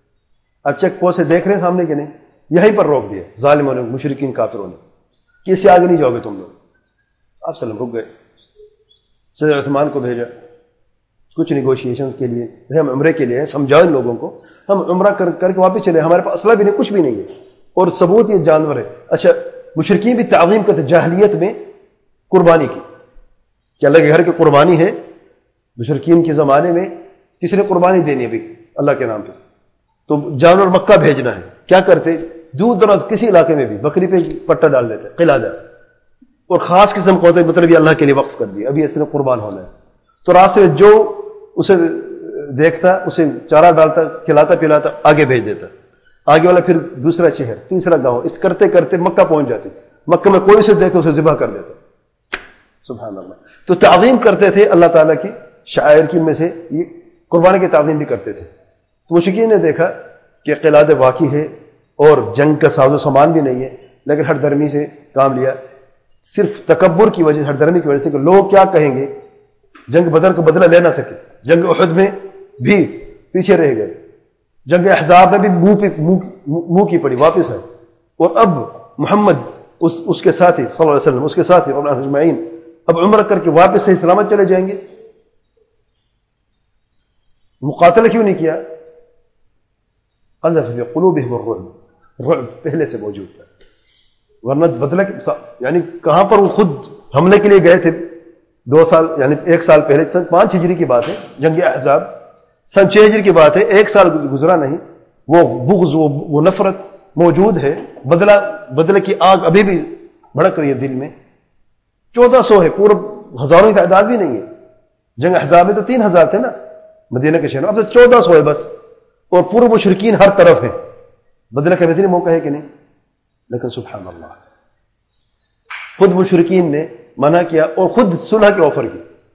اب چیک پوسٹ سے دیکھ رہے ہیں سامنے کہ نہیں، یہیں پر روک دیا ظالموں نے، مشرکین کافروں نے، کہ اس سے آگے نہیں جاؤ گے تم لوگ۔ آپ صلی اللہ علیہ وسلم رک گئے، سید عثمان کو بھیجا کچھ نیگوشیشنز کے لیے، ہم عمرے کے لیے ہیں، سمجھاؤ ان لوگوں کو، ہم عمرہ کر کر کے واپس چلے، ہمارے پاس اسلحہ بھی نہیں، کچھ بھی نہیں ہے، اور ثبوت یہ جانور ہے۔ اچھا، مشرکین بھی تعظیم کرتے جاہلیت میں قربانی کی، کہ اللہ کے گھر کی قربانی ہے۔ مشرکین کے زمانے میں کسی نے قربانی دینی ہے بھی اللہ کے نام پہ، تو جانور مکہ بھیجنا ہے، کیا کرتے؟ دور دراز کسی علاقے میں بھی بکری پہ پٹا ڈال دیتے، قلادہ، اور خاص قسم کو ہوتے مطلب یہ اللہ کے لیے وقف کر دیا، ابھی اس نے قربان ہونا ہے۔ تو راستے میں جو اسے دیکھتا اسے چارہ ڈالتا، کھلاتا پلاتا، آگے بھیج دیتا، آگے والا پھر دوسرا شہر، تیسرا گاؤں، اس کرتے کرتے مکہ پہنچ جاتے۔ مکہ میں کوئی اسے دیکھتا اسے ذبح کر دیتا، سبحان اللہ۔ تو تعظیم کرتے تھے اللہ تعالیٰ کی شعائر کی میں سے، یہ قربانی کی تعظیم بھی کرتے تھے۔ تو مشرکین نے دیکھا کہ قلادہ واقعی ہے اور جنگ کا ساز و سامان بھی نہیں ہے، لیکن ہر درمی سے کام لیا، صرف تکبر کی وجہ سے، ہر درمی کی وجہ سے کہ لوگ کیا کہیں گے، جنگ بدر کو بدلہ لے نہ سکے، جنگ احد میں بھی پیچھے رہ گئے، جنگ احزاب میں بھی منہ پہ منہ کی پڑی، واپس آئے، اور اب محمد اس اس کے ساتھی صلی اللہ علیہ وسلم، اس کے ساتھی اور اجمعین اب عمرہ کر کے واپس صحیح سلامت چلے جائیں گے، مقاتلہ کیوں نہیں کیا؟ قذف فی قلوبہم الرعب، رعب پہلے سے موجود تھا، ورنہ بدلہ یعنی کہاں پر وہ خود حملے کے لیے گئے تھے دو سال یعنی ایک سال پہلے، سن پانچ ہجری کی بات ہے، جنگ احزاب سن چھ ہجری کی بات ہے، ایک سال گزرا نہیں، وہ بغض وہ نفرت موجود ہے، بدلہ بدلے کی آگ ابھی بھی بھڑک رہی ہے دل میں۔ چودہ سو ہے، پورا ہزاروں کی تعداد بھی نہیں ہے، جنگ احزاب میں تو تین ہزار تھے نا مدینہ کے شہر، اب تو چودہ سو ہے بس، اور پورے مشرکین ہر طرف ہیں، بدلہ کا بہترین موقع ہے کہ نہیں؟ لیکن سبحان اللہ، خود مشرکین نے منع کیا اور خود صلح کے آفر کی۔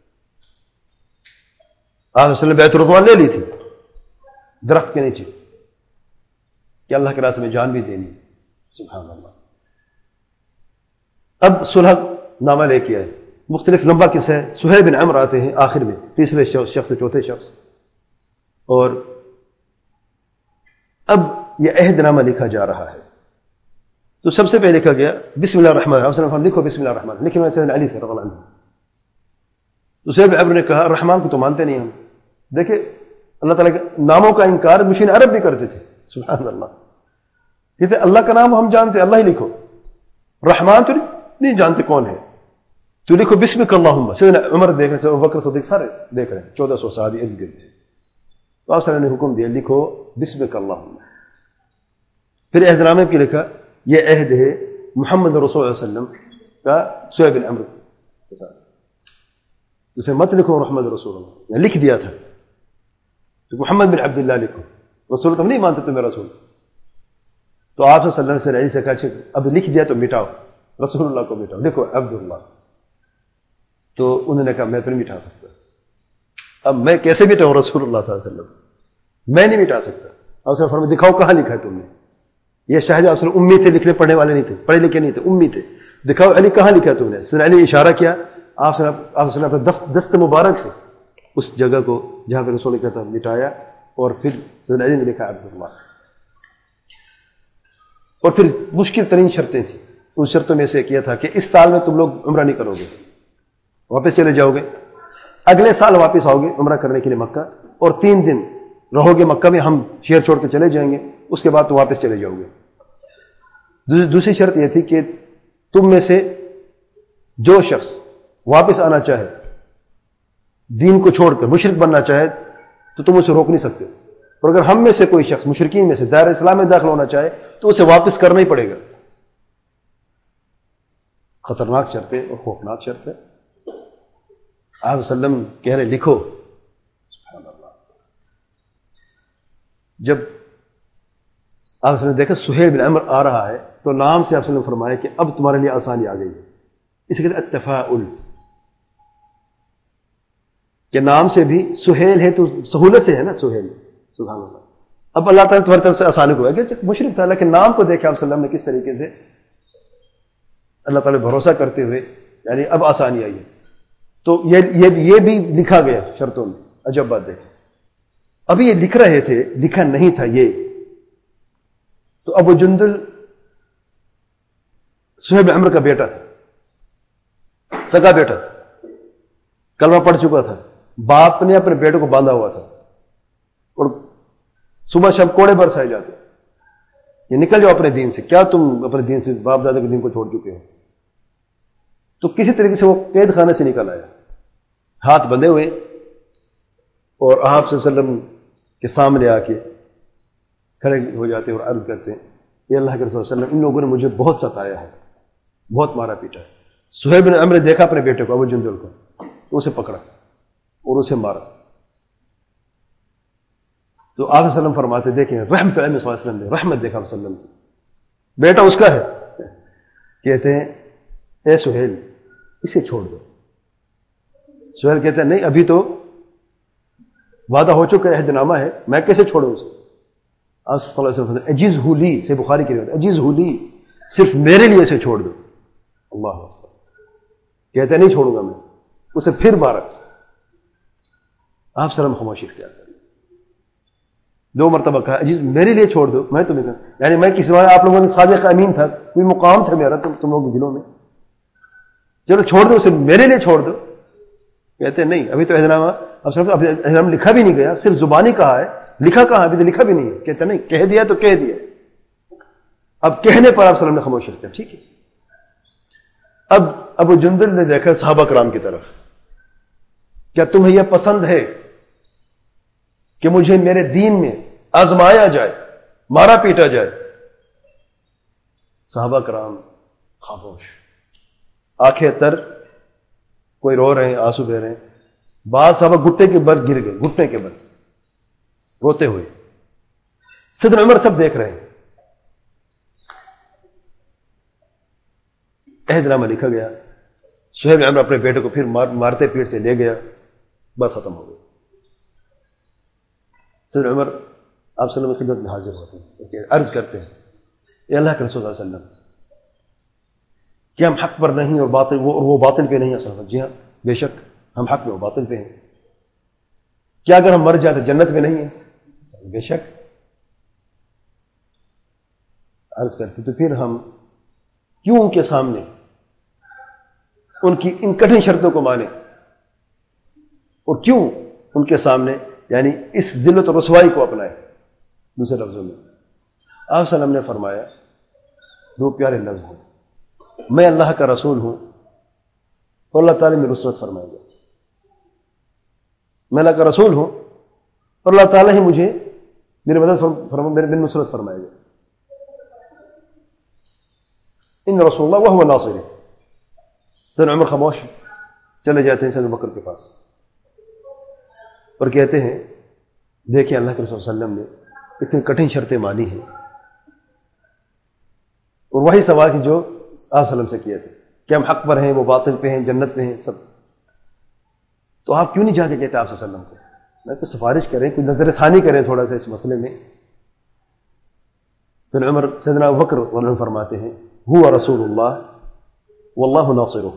آپ صلی اللہ علیہ وسلم بیعت رضوان لے لی تھی درخت کے نیچے کہ اللہ کے راستے میں جان بھی دینی، سبحان اللہ۔ اب صلح نامہ لے کے آئے، مختلف لمبا قصہ ہے، سہیل بن عمرو آتے ہیں آخر میں، تیسرے شخص چوتھے شخص، اور اب یہ عہد نامہ لکھا جا رہا ہے. تو سب سے پہلے لکھا گیا بسم اللہ الرحمن الرحیم. لکھو بسم اللہ الرحمن. لیکن میں سیدنا علی تھے رضی اللہ عنہ. تو سہیل بن عمرو نے کہا رحمان کو تو مانتے نہیں ہم. دیکھیں اللہ تعالیٰ کے ناموں کا انکار مشرکین عرب بھی کرتے تھے. سبحان اللہ. کہتے اللہ کا نام ہم جانتے, اللہ ہی لکھو. رحمان تو نہیں جانتے کون ہے, تو لکھو بسمک اللہم. سیدنا عمر دیکھ رہے, ابو بکر صدیق سارے دیکھ رہے ہیں, چودہ سو صحابی ارد گرد تھے. تو آپ صلی اللہ علیہ وسلم نے حکم دیا لکھو بسمک اللہم. پھر عہد نامے کی لکھا یہ عہد ہے محمد رسول اللہ علیہ وسلم کا سہیل بن عمرو. اسے مت لکھو محمد رسول اللہ, یا لکھ دیا تھا تو محمد بن عبداللہ لکھو. رسول تم نہیں مانتے تمہیں رسول. تو آپ صلی اللہ علیہ وسلم سے کہا اب لکھ دیا تو مٹاؤ, رسول اللہ کو مٹاؤ, لکھو عبداللہ. تو انہوں نے کہا میں تو نہیں مٹا سکتا. اب میں کیسے مٹاؤں رسول اللہ صلی اللہ علیہ وسلم, میں نہیں مٹا سکتا. آپ سے فرمایا دکھاؤ کہاں لکھا ہے تم نے. یہ شاہد آپ صلی امی تھے, لکھنے پڑھنے والے نہیں تھے, پڑھے لکھے نہیں تھے, امی تھے. دکھاؤ علی کہاں لکھا ہے تم نے. سیدنا علی اشارہ کیا, آپ صلی اللہ علیہ وسلم دست مبارک سے اس جگہ کو جہاں پہ رسول نے کہا تھا مٹایا, اور پھر سیدنا علی نے لکھا عبداللہ. اور پھر مشکل ترین شرطیں تھیں. ان شرطوں میں سے کیا تھا کہ اس سال میں تم لوگ عمرہ نہیں کرو گے, واپس چلے جاؤ گے. اگلے سال واپس آؤ گے عمرہ کرنے کے لیے مکہ, اور تین دن رہو گے مکہ میں, ہم شہر چھوڑ کے چلے جائیں گے, اس کے بعد تم واپس چلے جاؤ گے. دوسری شرط یہ تھی کہ تم میں سے جو شخص واپس آنا چاہے, دین کو چھوڑ کر مشرک بننا چاہے, تو تم اسے روک نہیں سکتے. اور اگر ہم میں سے کوئی شخص مشرکین میں سے دائرہ اسلام میں داخل ہونا چاہے تو اسے واپس کرنا ہی پڑے گا. خطرناک شرطیں اور خوفناک شرطیں. آپ وسلم کہہ رہے لکھو. سبحان اللہ. جب آپ وسلم نے دیکھا سہیل بن عمرو آ رہا ہے تو نام سے آپ وسلم نے فرمایا کہ اب تمہارے لیے آسانی آ گئی ہے. اسے کہتے ہیں التفاؤل, کہ نام سے بھی سہیل ہے تو سہولت سے ہے نا سہیل. سبحان اللہ. اب اللہ تعالیٰ تمہاری طرف سے آسانی کو ہے کہ مشرک تھا, لیکن نام کو دیکھا آپ صلی اللہ علیہ وسلم نے کس طریقے سے اللہ تعالیٰ بھروسہ کرتے ہوئے, یعنی اب آسانی آئی ہے. تو یہ یہ یہ بھی لکھا گیا شرطوں میں. عجب بات دیکھیں, ابھی یہ لکھ رہے تھے, لکھا نہیں تھا یہ. تو ابو جندل سہیل بن عمرو کا بیٹا تھا, سگا بیٹا, کلمہ پڑھ چکا تھا. باپ نے اپنے بیٹے کو باندھا ہوا تھا, اور صبح شام کوڑے برسائے جاتے, یہ نکل جاؤ اپنے دین سے. کیا تم اپنے دین سے, باپ دادا کے دین کو چھوڑ چکے ہو. تو کسی طریقے سے وہ قید خانے سے نکل آیا, ہاتھ بندھے ہوئے, اور آپ صلی اللہ علیہ وسلم کے سامنے آ کے کھڑے ہو جاتے اور عرض کرتے ہیں یہ اللہ کے رسول صلی اللہ علیہ وسلم, ان لوگوں نے مجھے بہت ستایا ہے, بہت مارا پیٹا ہے. سہیل بن عمرو نے دیکھا اپنے بیٹے کو ابو جندل کو, تو اسے پکڑا اور اسے مارا. تو آپ وسلم فرماتے دیکھیں رحمت علیہ صلی اللہ علیہ وسلم نے رحمت دیکھا آپ وسلم نے, بیٹا اس کا ہے. کہتے ہیں اے سہیل اسے چھوڑ دو. سہیل کہتے ہیں نہیں, ابھی تو وعدہ ہو چکا ہے, عہد نامہ ہے, میں کیسے چھوڑوں اسے. آپ صلی اللہ علیہ وسلم فرماتے اجیز ہو لی, سے بخاری کی روایت, اجیز ہو لی, صرف میرے لیے اسے چھوڑ دو. اللہ کہتے ہیں نہیں چھوڑوں گا میں. اسے پھر مارا. آپ سلام خاموشی اختیار کر, دو مرتبہ کہا عجیز میرے لیے چھوڑ دو, میں تمہیں کہا, یعنی میں کسی بار آپ لوگوں نے صادق امین تھا, کوئی مقام تھا میرا تم تم لوگوں کے دلوں میں, چلو چھوڑ دو اسے, میرے لیے چھوڑ دو. کہتے ہیں نہیں, ابھی تو عہد نامہ عہد نامہ لکھا بھی نہیں گیا, صرف زبانی کہا ہے, لکھا کہاں, ابھی تو لکھا بھی نہیں ہے. کہتے نہیں, کہہ دیا تو کہہ دیا. اب کہنے پر آپ سلام نے خاموش رکھا, ٹھیک ہے. اب ابو جندل نے دیکھا صحابہ کرام کی طرف, کیا تمہیں یہ پسند ہے کہ مجھے میرے دین میں آزمایا جائے, مارا پیٹا جائے؟ صحابہ کرام خاموش, آنکھیں تر, کوئی رو رہے ہیں, آنسو بہ رہے ہیں. بعض صحابہ گھٹنے کے بل گر گئے, گھٹنے کے بل روتے ہوئے. سیدنا عمر سب دیکھ رہے ہیں. عہد نامہ لکھا گیا. سہیل بن عمرو اپنے بیٹے کو پھر مار, مارتے پیٹتے لے گیا, بات ختم ہو گئی. سیدنا عمر آپ صلی اللہ علیہ وسلم کی خدمت میں حاضر ہوتے ہیں, عرض کرتے ہیں اے اللہ کے رسول صلی اللہ علیہ وسلم, کہ ہم حق پر نہیں اور باطل وہ اور وہ باطل پہ نہیں. اصل جی ہاں بے شک ہم حق میں اور باطل پہ ہیں. کیا اگر ہم مر جاتے جنت میں نہیں ہے؟ بے شک. عرض کرتے تو پھر ہم کیوں ان کے سامنے ان کی ان کٹھن شرطوں کو مانیں، اور کیوں ان کے سامنے یعنی اس ذلت و رسوائی کو اپنائیں؟ دوسرے لفظوں میں آپ صلی اللہ علیہ وسلم نے فرمایا دو پیارے لفظ ہیں، میں اللہ کا رسول ہوں اور اللہ تعالیٰ میں نصرت فرمائے گا. میں اللہ کا رسول ہوں اور اللہ تعالیٰ ہی مجھے میری مدد فرما میری نصرت فرمائے گا. ان رسول اللہ وہو ناصر. سیدنا عمر خاموش چلے جاتے ہیں سیدنا بکر کے پاس اور کہتے ہیں دیکھیں اللہ کے رسول صلی اللہ علیہ وسلم نے اتنی کٹھن شرطیں مانی ہیں، اور وہی سوال کی جو آپ صلی اللہ علیہ وسلم سے کیے تھے کہ ہم حق پر ہیں، وہ باطل پہ ہیں، جنت میں ہیں سب، تو آپ کیوں نہیں جا کے کہتے آپ صلی اللہ علیہ وسلم کو میں کوئی سفارش کریں، کوئی نظر ثانی کریں تھوڑا سا اس مسئلے میں. سیدنا عمر سیدنا ابو بکر انہوں فرماتے ہیں ہوا رسول اللہ واللہ ناصرہ،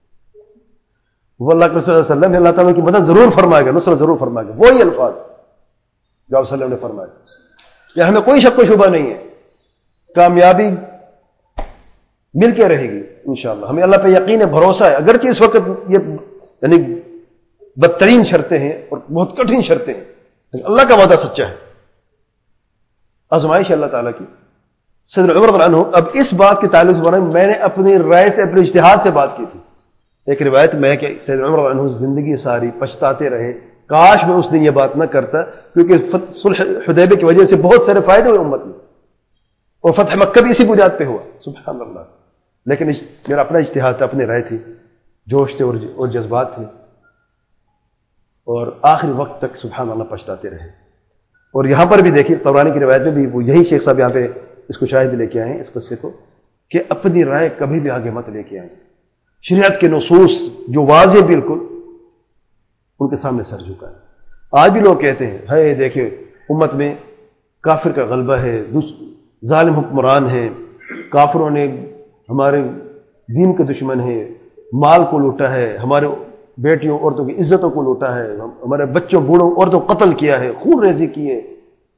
وہ اللہ کے رسول صلی اللہ علیہ وسلم ہے، اللہ تعالیٰ کی مدد ضرور فرمائے گا، نصرت ضرور فرمائے گا. وہی الفاظ جو آپ صلی اللہ علیہ وسلم نے فرمائے. یا ہمیں کوئی شک و شبہ نہیں ہے کامیابی مل کے رہے گی انشاءاللہ. ہمیں اللہ پہ یقین ہے، بھروسہ ہے، اگرچہ اس وقت یہ یعنی بدترین شرطیں ہیں اور بہت کٹھن شرطیں ہیں، لیکن اللہ کا وعدہ سچا ہے. آزمائش اللہ تعالیٰ کی. سیدنا عمر رضی اللہ عنہ اب اس بات کے تعلق سے میں نے اپنی رائے سے اپنے اجتہاد سے بات کی تھی. ایک روایت میں کہ سیدنا عمر رضی اللہ عنہ زندگی ساری پچھتاتے رہے کاش میں اس نے یہ بات نہ کرتا، کیونکہ صلح حدیبیہ کی وجہ سے بہت سارے فائدے ہوئے امت میں، اور فتح مکہ بھی اسی بنیاد پہ ہوا. سبحان اللہ. لیکن میرا اپنا اجتہاد تھا، اپنی رائے تھی، جوش تھے اور جذبات تھے، اور آخری وقت تک سبحان اللہ پچھتاتے رہے. اور یہاں پر بھی دیکھیے طبرانی کی روایت میں بھی وہ یہی شیخ صاحب یہاں پہ اس کو شاہد لے کے آئے ہیں اس قصے کو کہ اپنی رائے کبھی بھی آگے مت لے کے آئیں. شریعت کے نصوص جو واضح بالکل ان کے سامنے سر جھکا ہے. آج بھی لوگ کہتے ہیں ہے دیکھیں امت میں کافر کا غلبہ ہے، ظالم حکمران ہیں، کافروں نے ہمارے دین کے دشمن ہیں، مال کو لوٹا ہے، ہمارے بیٹیوں عورتوں کی عزتوں کو لوٹا ہے، ہمارے بچوں بوڑھوں عورتوں کو قتل کیا ہے، خون ریزی کی ہے.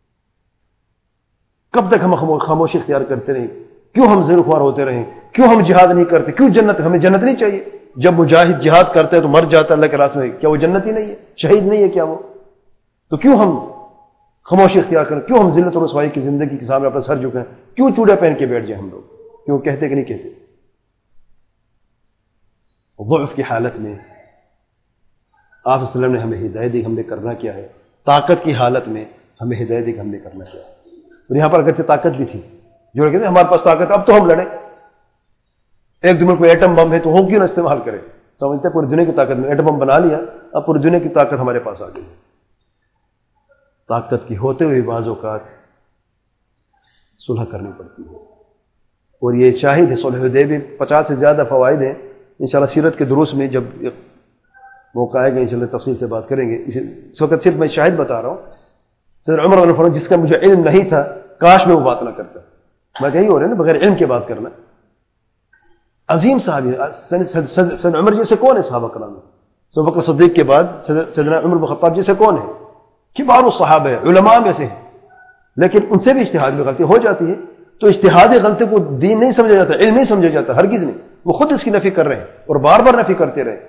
کب تک ہم خاموشی اختیار کرتے رہیں؟ کیوں ہم زیر خوار ہوتے رہیں؟ کیوں ہم جہاد نہیں کرتے؟ کیوں جنت ہمیں جنت نہیں چاہیے؟ جب مجاہد جہاد کرتے ہیں تو مر جاتا ہے اللہ کے راستے میں، کیا وہ جنت ہی نہیں ہے؟ شہید نہیں ہے کیا وہ؟ تو کیوں ہم خاموشی اختیار کریں؟ کیوں ہم ذلت و رسوائی کی زندگی کے سامنے اپنا سر جھکائیں؟ کیوں چوڑا پہن کے بیٹھ جائیں ہم لوگ؟ کیوں کہتے کہ نہیں کہتے؟ ضعف کی حالت میں آپ صلی اللہ علیہ وسلم نے ہمیں ہدایت دی، ہم نے کرنا کیا ہے. طاقت کی حالت میں ہمیں ہدایت دی کہ ہم نے کرنا کیا ہے. اور یہاں پر اگرچہ طاقت بھی تھی، جو کہتے ہیں ہمارے پاس طاقت، اب تو ہم لڑیں. ایک دنیا کوئی ایٹم بم ہے تو ہم کیوں نہ استعمال کریں؟ سمجھتے ہیں پوری دنیا کی طاقت میں ایٹم بم بنا لیا، اب پوری دنیا کی طاقت ہمارے پاس آ گئی. طاقت کی ہوتے ہوئے بعض اوقات صلح کرنی پڑتی ہے، اور یہ شاہد ہے صلح حدیبیہ. پچاس سے زیادہ فوائد ہیں. انشاءاللہ سیرت کے دروس میں جب موقع آئے گا انشاءاللہ تفصیل سے بات کریں گے. اس وقت صرف میں شاہد بتا رہا ہوں. سیدنا عمر رضی اللہ عنہ جس کا مجھے علم نہیں تھا، کاش میں وہ بات نہ کرتا. بات یہی ہو رہا ہے نا، بغیر علم کے بات کرنا. عظیم صحابی سیدنا عمر جیسے کون ہے صحابہ کرام میں؟ ابو بکر صدیق کے بعد سیدنا عمر بن خطاب جیسے کون ہے؟ کبار الصحابہ ہیں، علماء میں سے ہیں. لیکن ان سے بھی اجتہاد میں غلطی ہو جاتی ہے. تو اجتہادی غلطی کو دین نہیں سمجھا جاتا، علم نہیں سمجھا جاتا، ہرگز نہیں. وہ خود اس کی نفی کر رہے ہیں اور بار بار نفی کرتے رہے.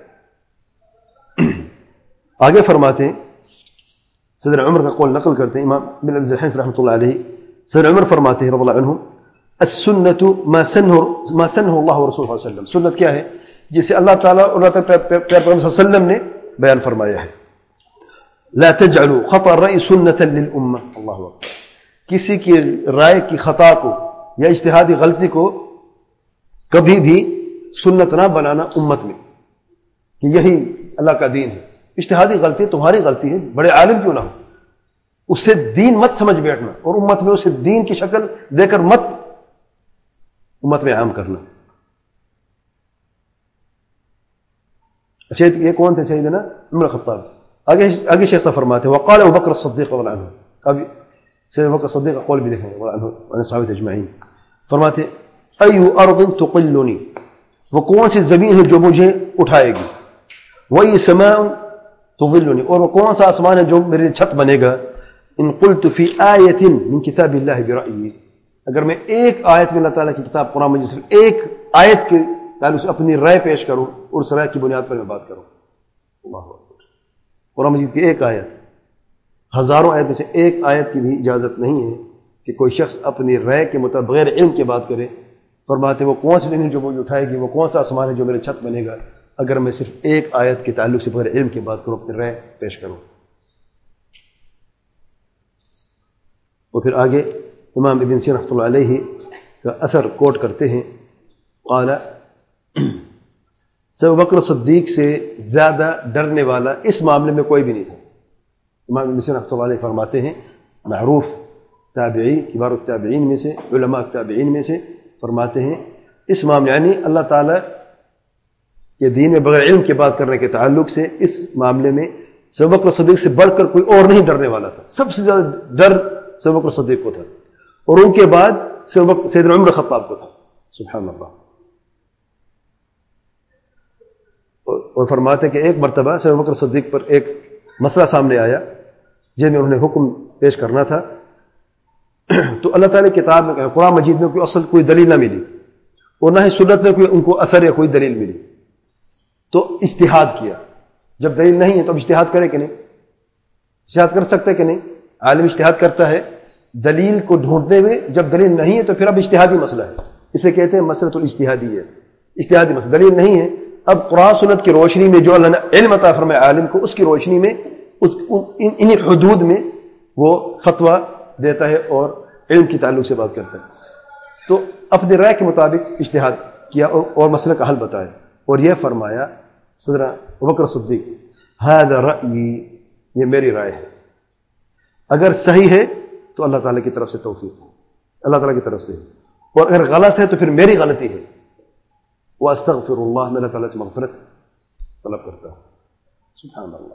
آگے فرماتے ہیں سیدنا عمر کا قول نقل کرتے ہیں امام ابن ابی الحنیفہ رحمۃ اللہ علیہ. سیدنا عمر فرماتے ہیں رضی اللہ عنہ السنت ما سنہ ما سنہ اللہ ورسولہ صلی اللہ علیہ وسلم. سنت کیا ہے؟ جسے اللہ تعالیٰ اور اللہ تعالیٰ پیغمبر صلی اللہ علیہ وسلم نے بیان فرمایا ہے. لا تجعلوا خطأ الرأي سنة للأمة. اللہ اکبر. کسی کی رائے کی خطا کو یا اجتہادی غلطی کو کبھی بھی سنت نہ بنانا امت میں کہ یہی اللہ کا دین ہے. اجتہادی غلطی تمہاری غلطی ہے، بڑے عالم کیوں نہ ہو، اس سے دین مت سمجھ بیٹھنا اور امت میں اسے دین کی شکل دے کر مت امت میں عام کرنا. اچھا یہ کون تھے سیدنا عمر خطاب؟ آگے آگے شیخ صاحب فرماتے ہیں وقال ابو بکر الصدیق رضی اللہ عنہ. اب سیدنا بکر الصدیق کا قول بھی دیکھیں رضی اللہ عنہ صحابہ اجمعین. فرماتے ای ارض تقلنی، وہ کون سی زمین ہے جو مجھے اٹھائے گی، وای سماء तुज़िल्लुनी, और वो कौन सा आसमान है जो मेरे लिए छत बनेगा। इन क़ुल्तु फ़ी आयतिन मिन किताबिल्लाहि बिरअयी, अगर मैं एक आयत में अल्लाह ताला की किताब कुरान मजीद सिर्फ एक आयत के ताल्लुक से अपनी राय पेश करूँ और उस राय की बुनियाद पर मैं बात करूँ। अल्लाहु अकबर। कुरान मजीद की एक आयत, हज़ारों आयत में से एक आयत की भी इजाज़त नहीं है कि कोई शख्स अपनी राय के मुताबिक बगैर इल्म की बात करे। फरमाते वो कौन सी ज़मीन जो मुझे उठाएगी, वो कौन सा आसमान है जो मेरे छत बनेगा, अगर मैं सिर्फ एक आयत के ताल्लुक से बगैर इल्म की बात करूँ, अपनी राय पेश करूँ। और फिर आगे इमाम इब्न सीरीन रहमतुल्लाह अलैहि का असर कोट करते हैं, क़ाला अबू बकर सिद्दीक से ज़्यादा डरने वाला इस मामले में कोई भी नहीं था। इमाम इब्न सीरीन रहमतुल्लाह अलैहि फरमाते हैं, मारूफ ताबिई, किबार ताबिईन में से, उलमा ताबिईन में से, फरमाते हैं इस मामले यानी अल्लाह ताला के दीन में बगैर इल्म की बात करने के ताल्लुक से इस मामले में अबू बकर सिद्दीक से बढ़कर कोई और नहीं डरने वाला था। सबसे ज़्यादा डर अबू बकर सिद्दीक को था और उनके बाद सैयदना उमर खत्ताब को था। सुभान अल्लाह। और फरमाते कि एक मरतबा अबू बकर सिद्दीक पर एक मसला सामने आया जिसमें उन्होंने हुक्म पेश करना था, तो अल्लाह ताला की किताब में कुरान मजीद में कोई असल कोई दलील ना मिली और ना ही सुन्नत में कोई उनको असर या कोई दलील मिली, तो इज्तिहाद किया। जब दलील नहीं है तो अब इज्तिहाद करे कि नहीं? इज्तिहाद कर सकते कि नहीं? आलिम इज्तिहाद करता है दलील को ढूंढने में, जब दलील नहीं है तो फिर अब इज्तिहादी मसला है, इसे कहते हैं मसलतुल इज्तिहादी है, इज्तिहादी मसला। दलील नहीं है, अब कुरान सुन्नत की रोशनी में जो अल्लाह ने इल्म अता फरमाया आलिम को, उसकी रोशनी में उस इन इन्हीं हुदूद में वो फतवा देता है और इल्म की ताल्लुक से बात करता है। तो अपने राय के मुताबिक इज्तिहाद किया और, और मसले का हल बताया और यह फरमाया सदर अबू बकर सिद्दीक, हाज़ा रअयी, ये मेरी राय है, अगर सही है तो अल्लाह ताला की तरफ से तौफीक है, अल्लाह ताला की तरफ से, और अगर गलत है तो फिर मेरी गलती है। व अस्तगफिरुल्लाह, मैं अल्लाह ताला से मग़फ़िरत तलब करता हूँ। सुभान अल्लाह।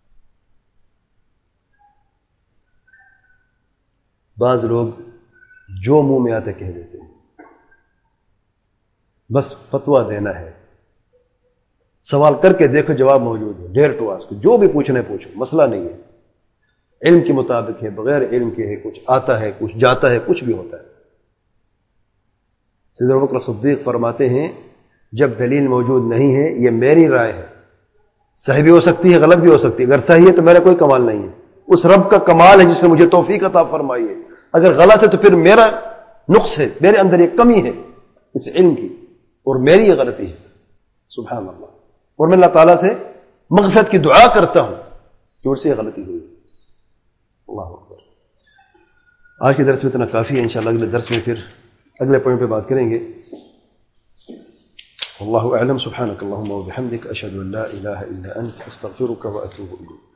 बाज़ लोग जो मुंह में आते कह देते हैं, बस फतवा देना है, सवाल करके देखो जवाब मौजूद है, डेयर टू आस्क, जो भी पूछना है पूछो, मसला नहीं है, इल्म के मुताबिक है, बगैर इल्म के है, कुछ आता है, कुछ जाता है, कुछ भी होता है। सैयदना अबू बकर सिद्दीक फरमाते हैं जब दलील मौजूद नहीं है, ये मेरी राय है, सही भी हो सकती है, गलत भी हो सकती है, अगर सही है तो मेरा कोई कमाल नहीं है, उस रब का कमाल है जिसने मुझे तौफीक अता फरमाई है, अगर गलत है तो फिर मेरा नुक्स है, मेरे अंदर एक कमी है इस इल्म की और मेरी ये गलती है। सुभान अल्लाह। और मैं अल्लाह ताला से मग़फ़िरत की दुआ करता हूं कि उससे गलती हुई। अल्लाह अकबर। आज के दर्स में इतना काफ़ी है, इंशाअल्लाह अगले दर्स में फिर अगले पॉइंट पे बात करेंगे। अल्लाहु अअलम। सुब्हानक अल्लाहुम्मा व बिहम्दिक, अशहदु अन ला इलाहा इल्ला अंत, अस्तगफिरुका व अतूबु इलैक।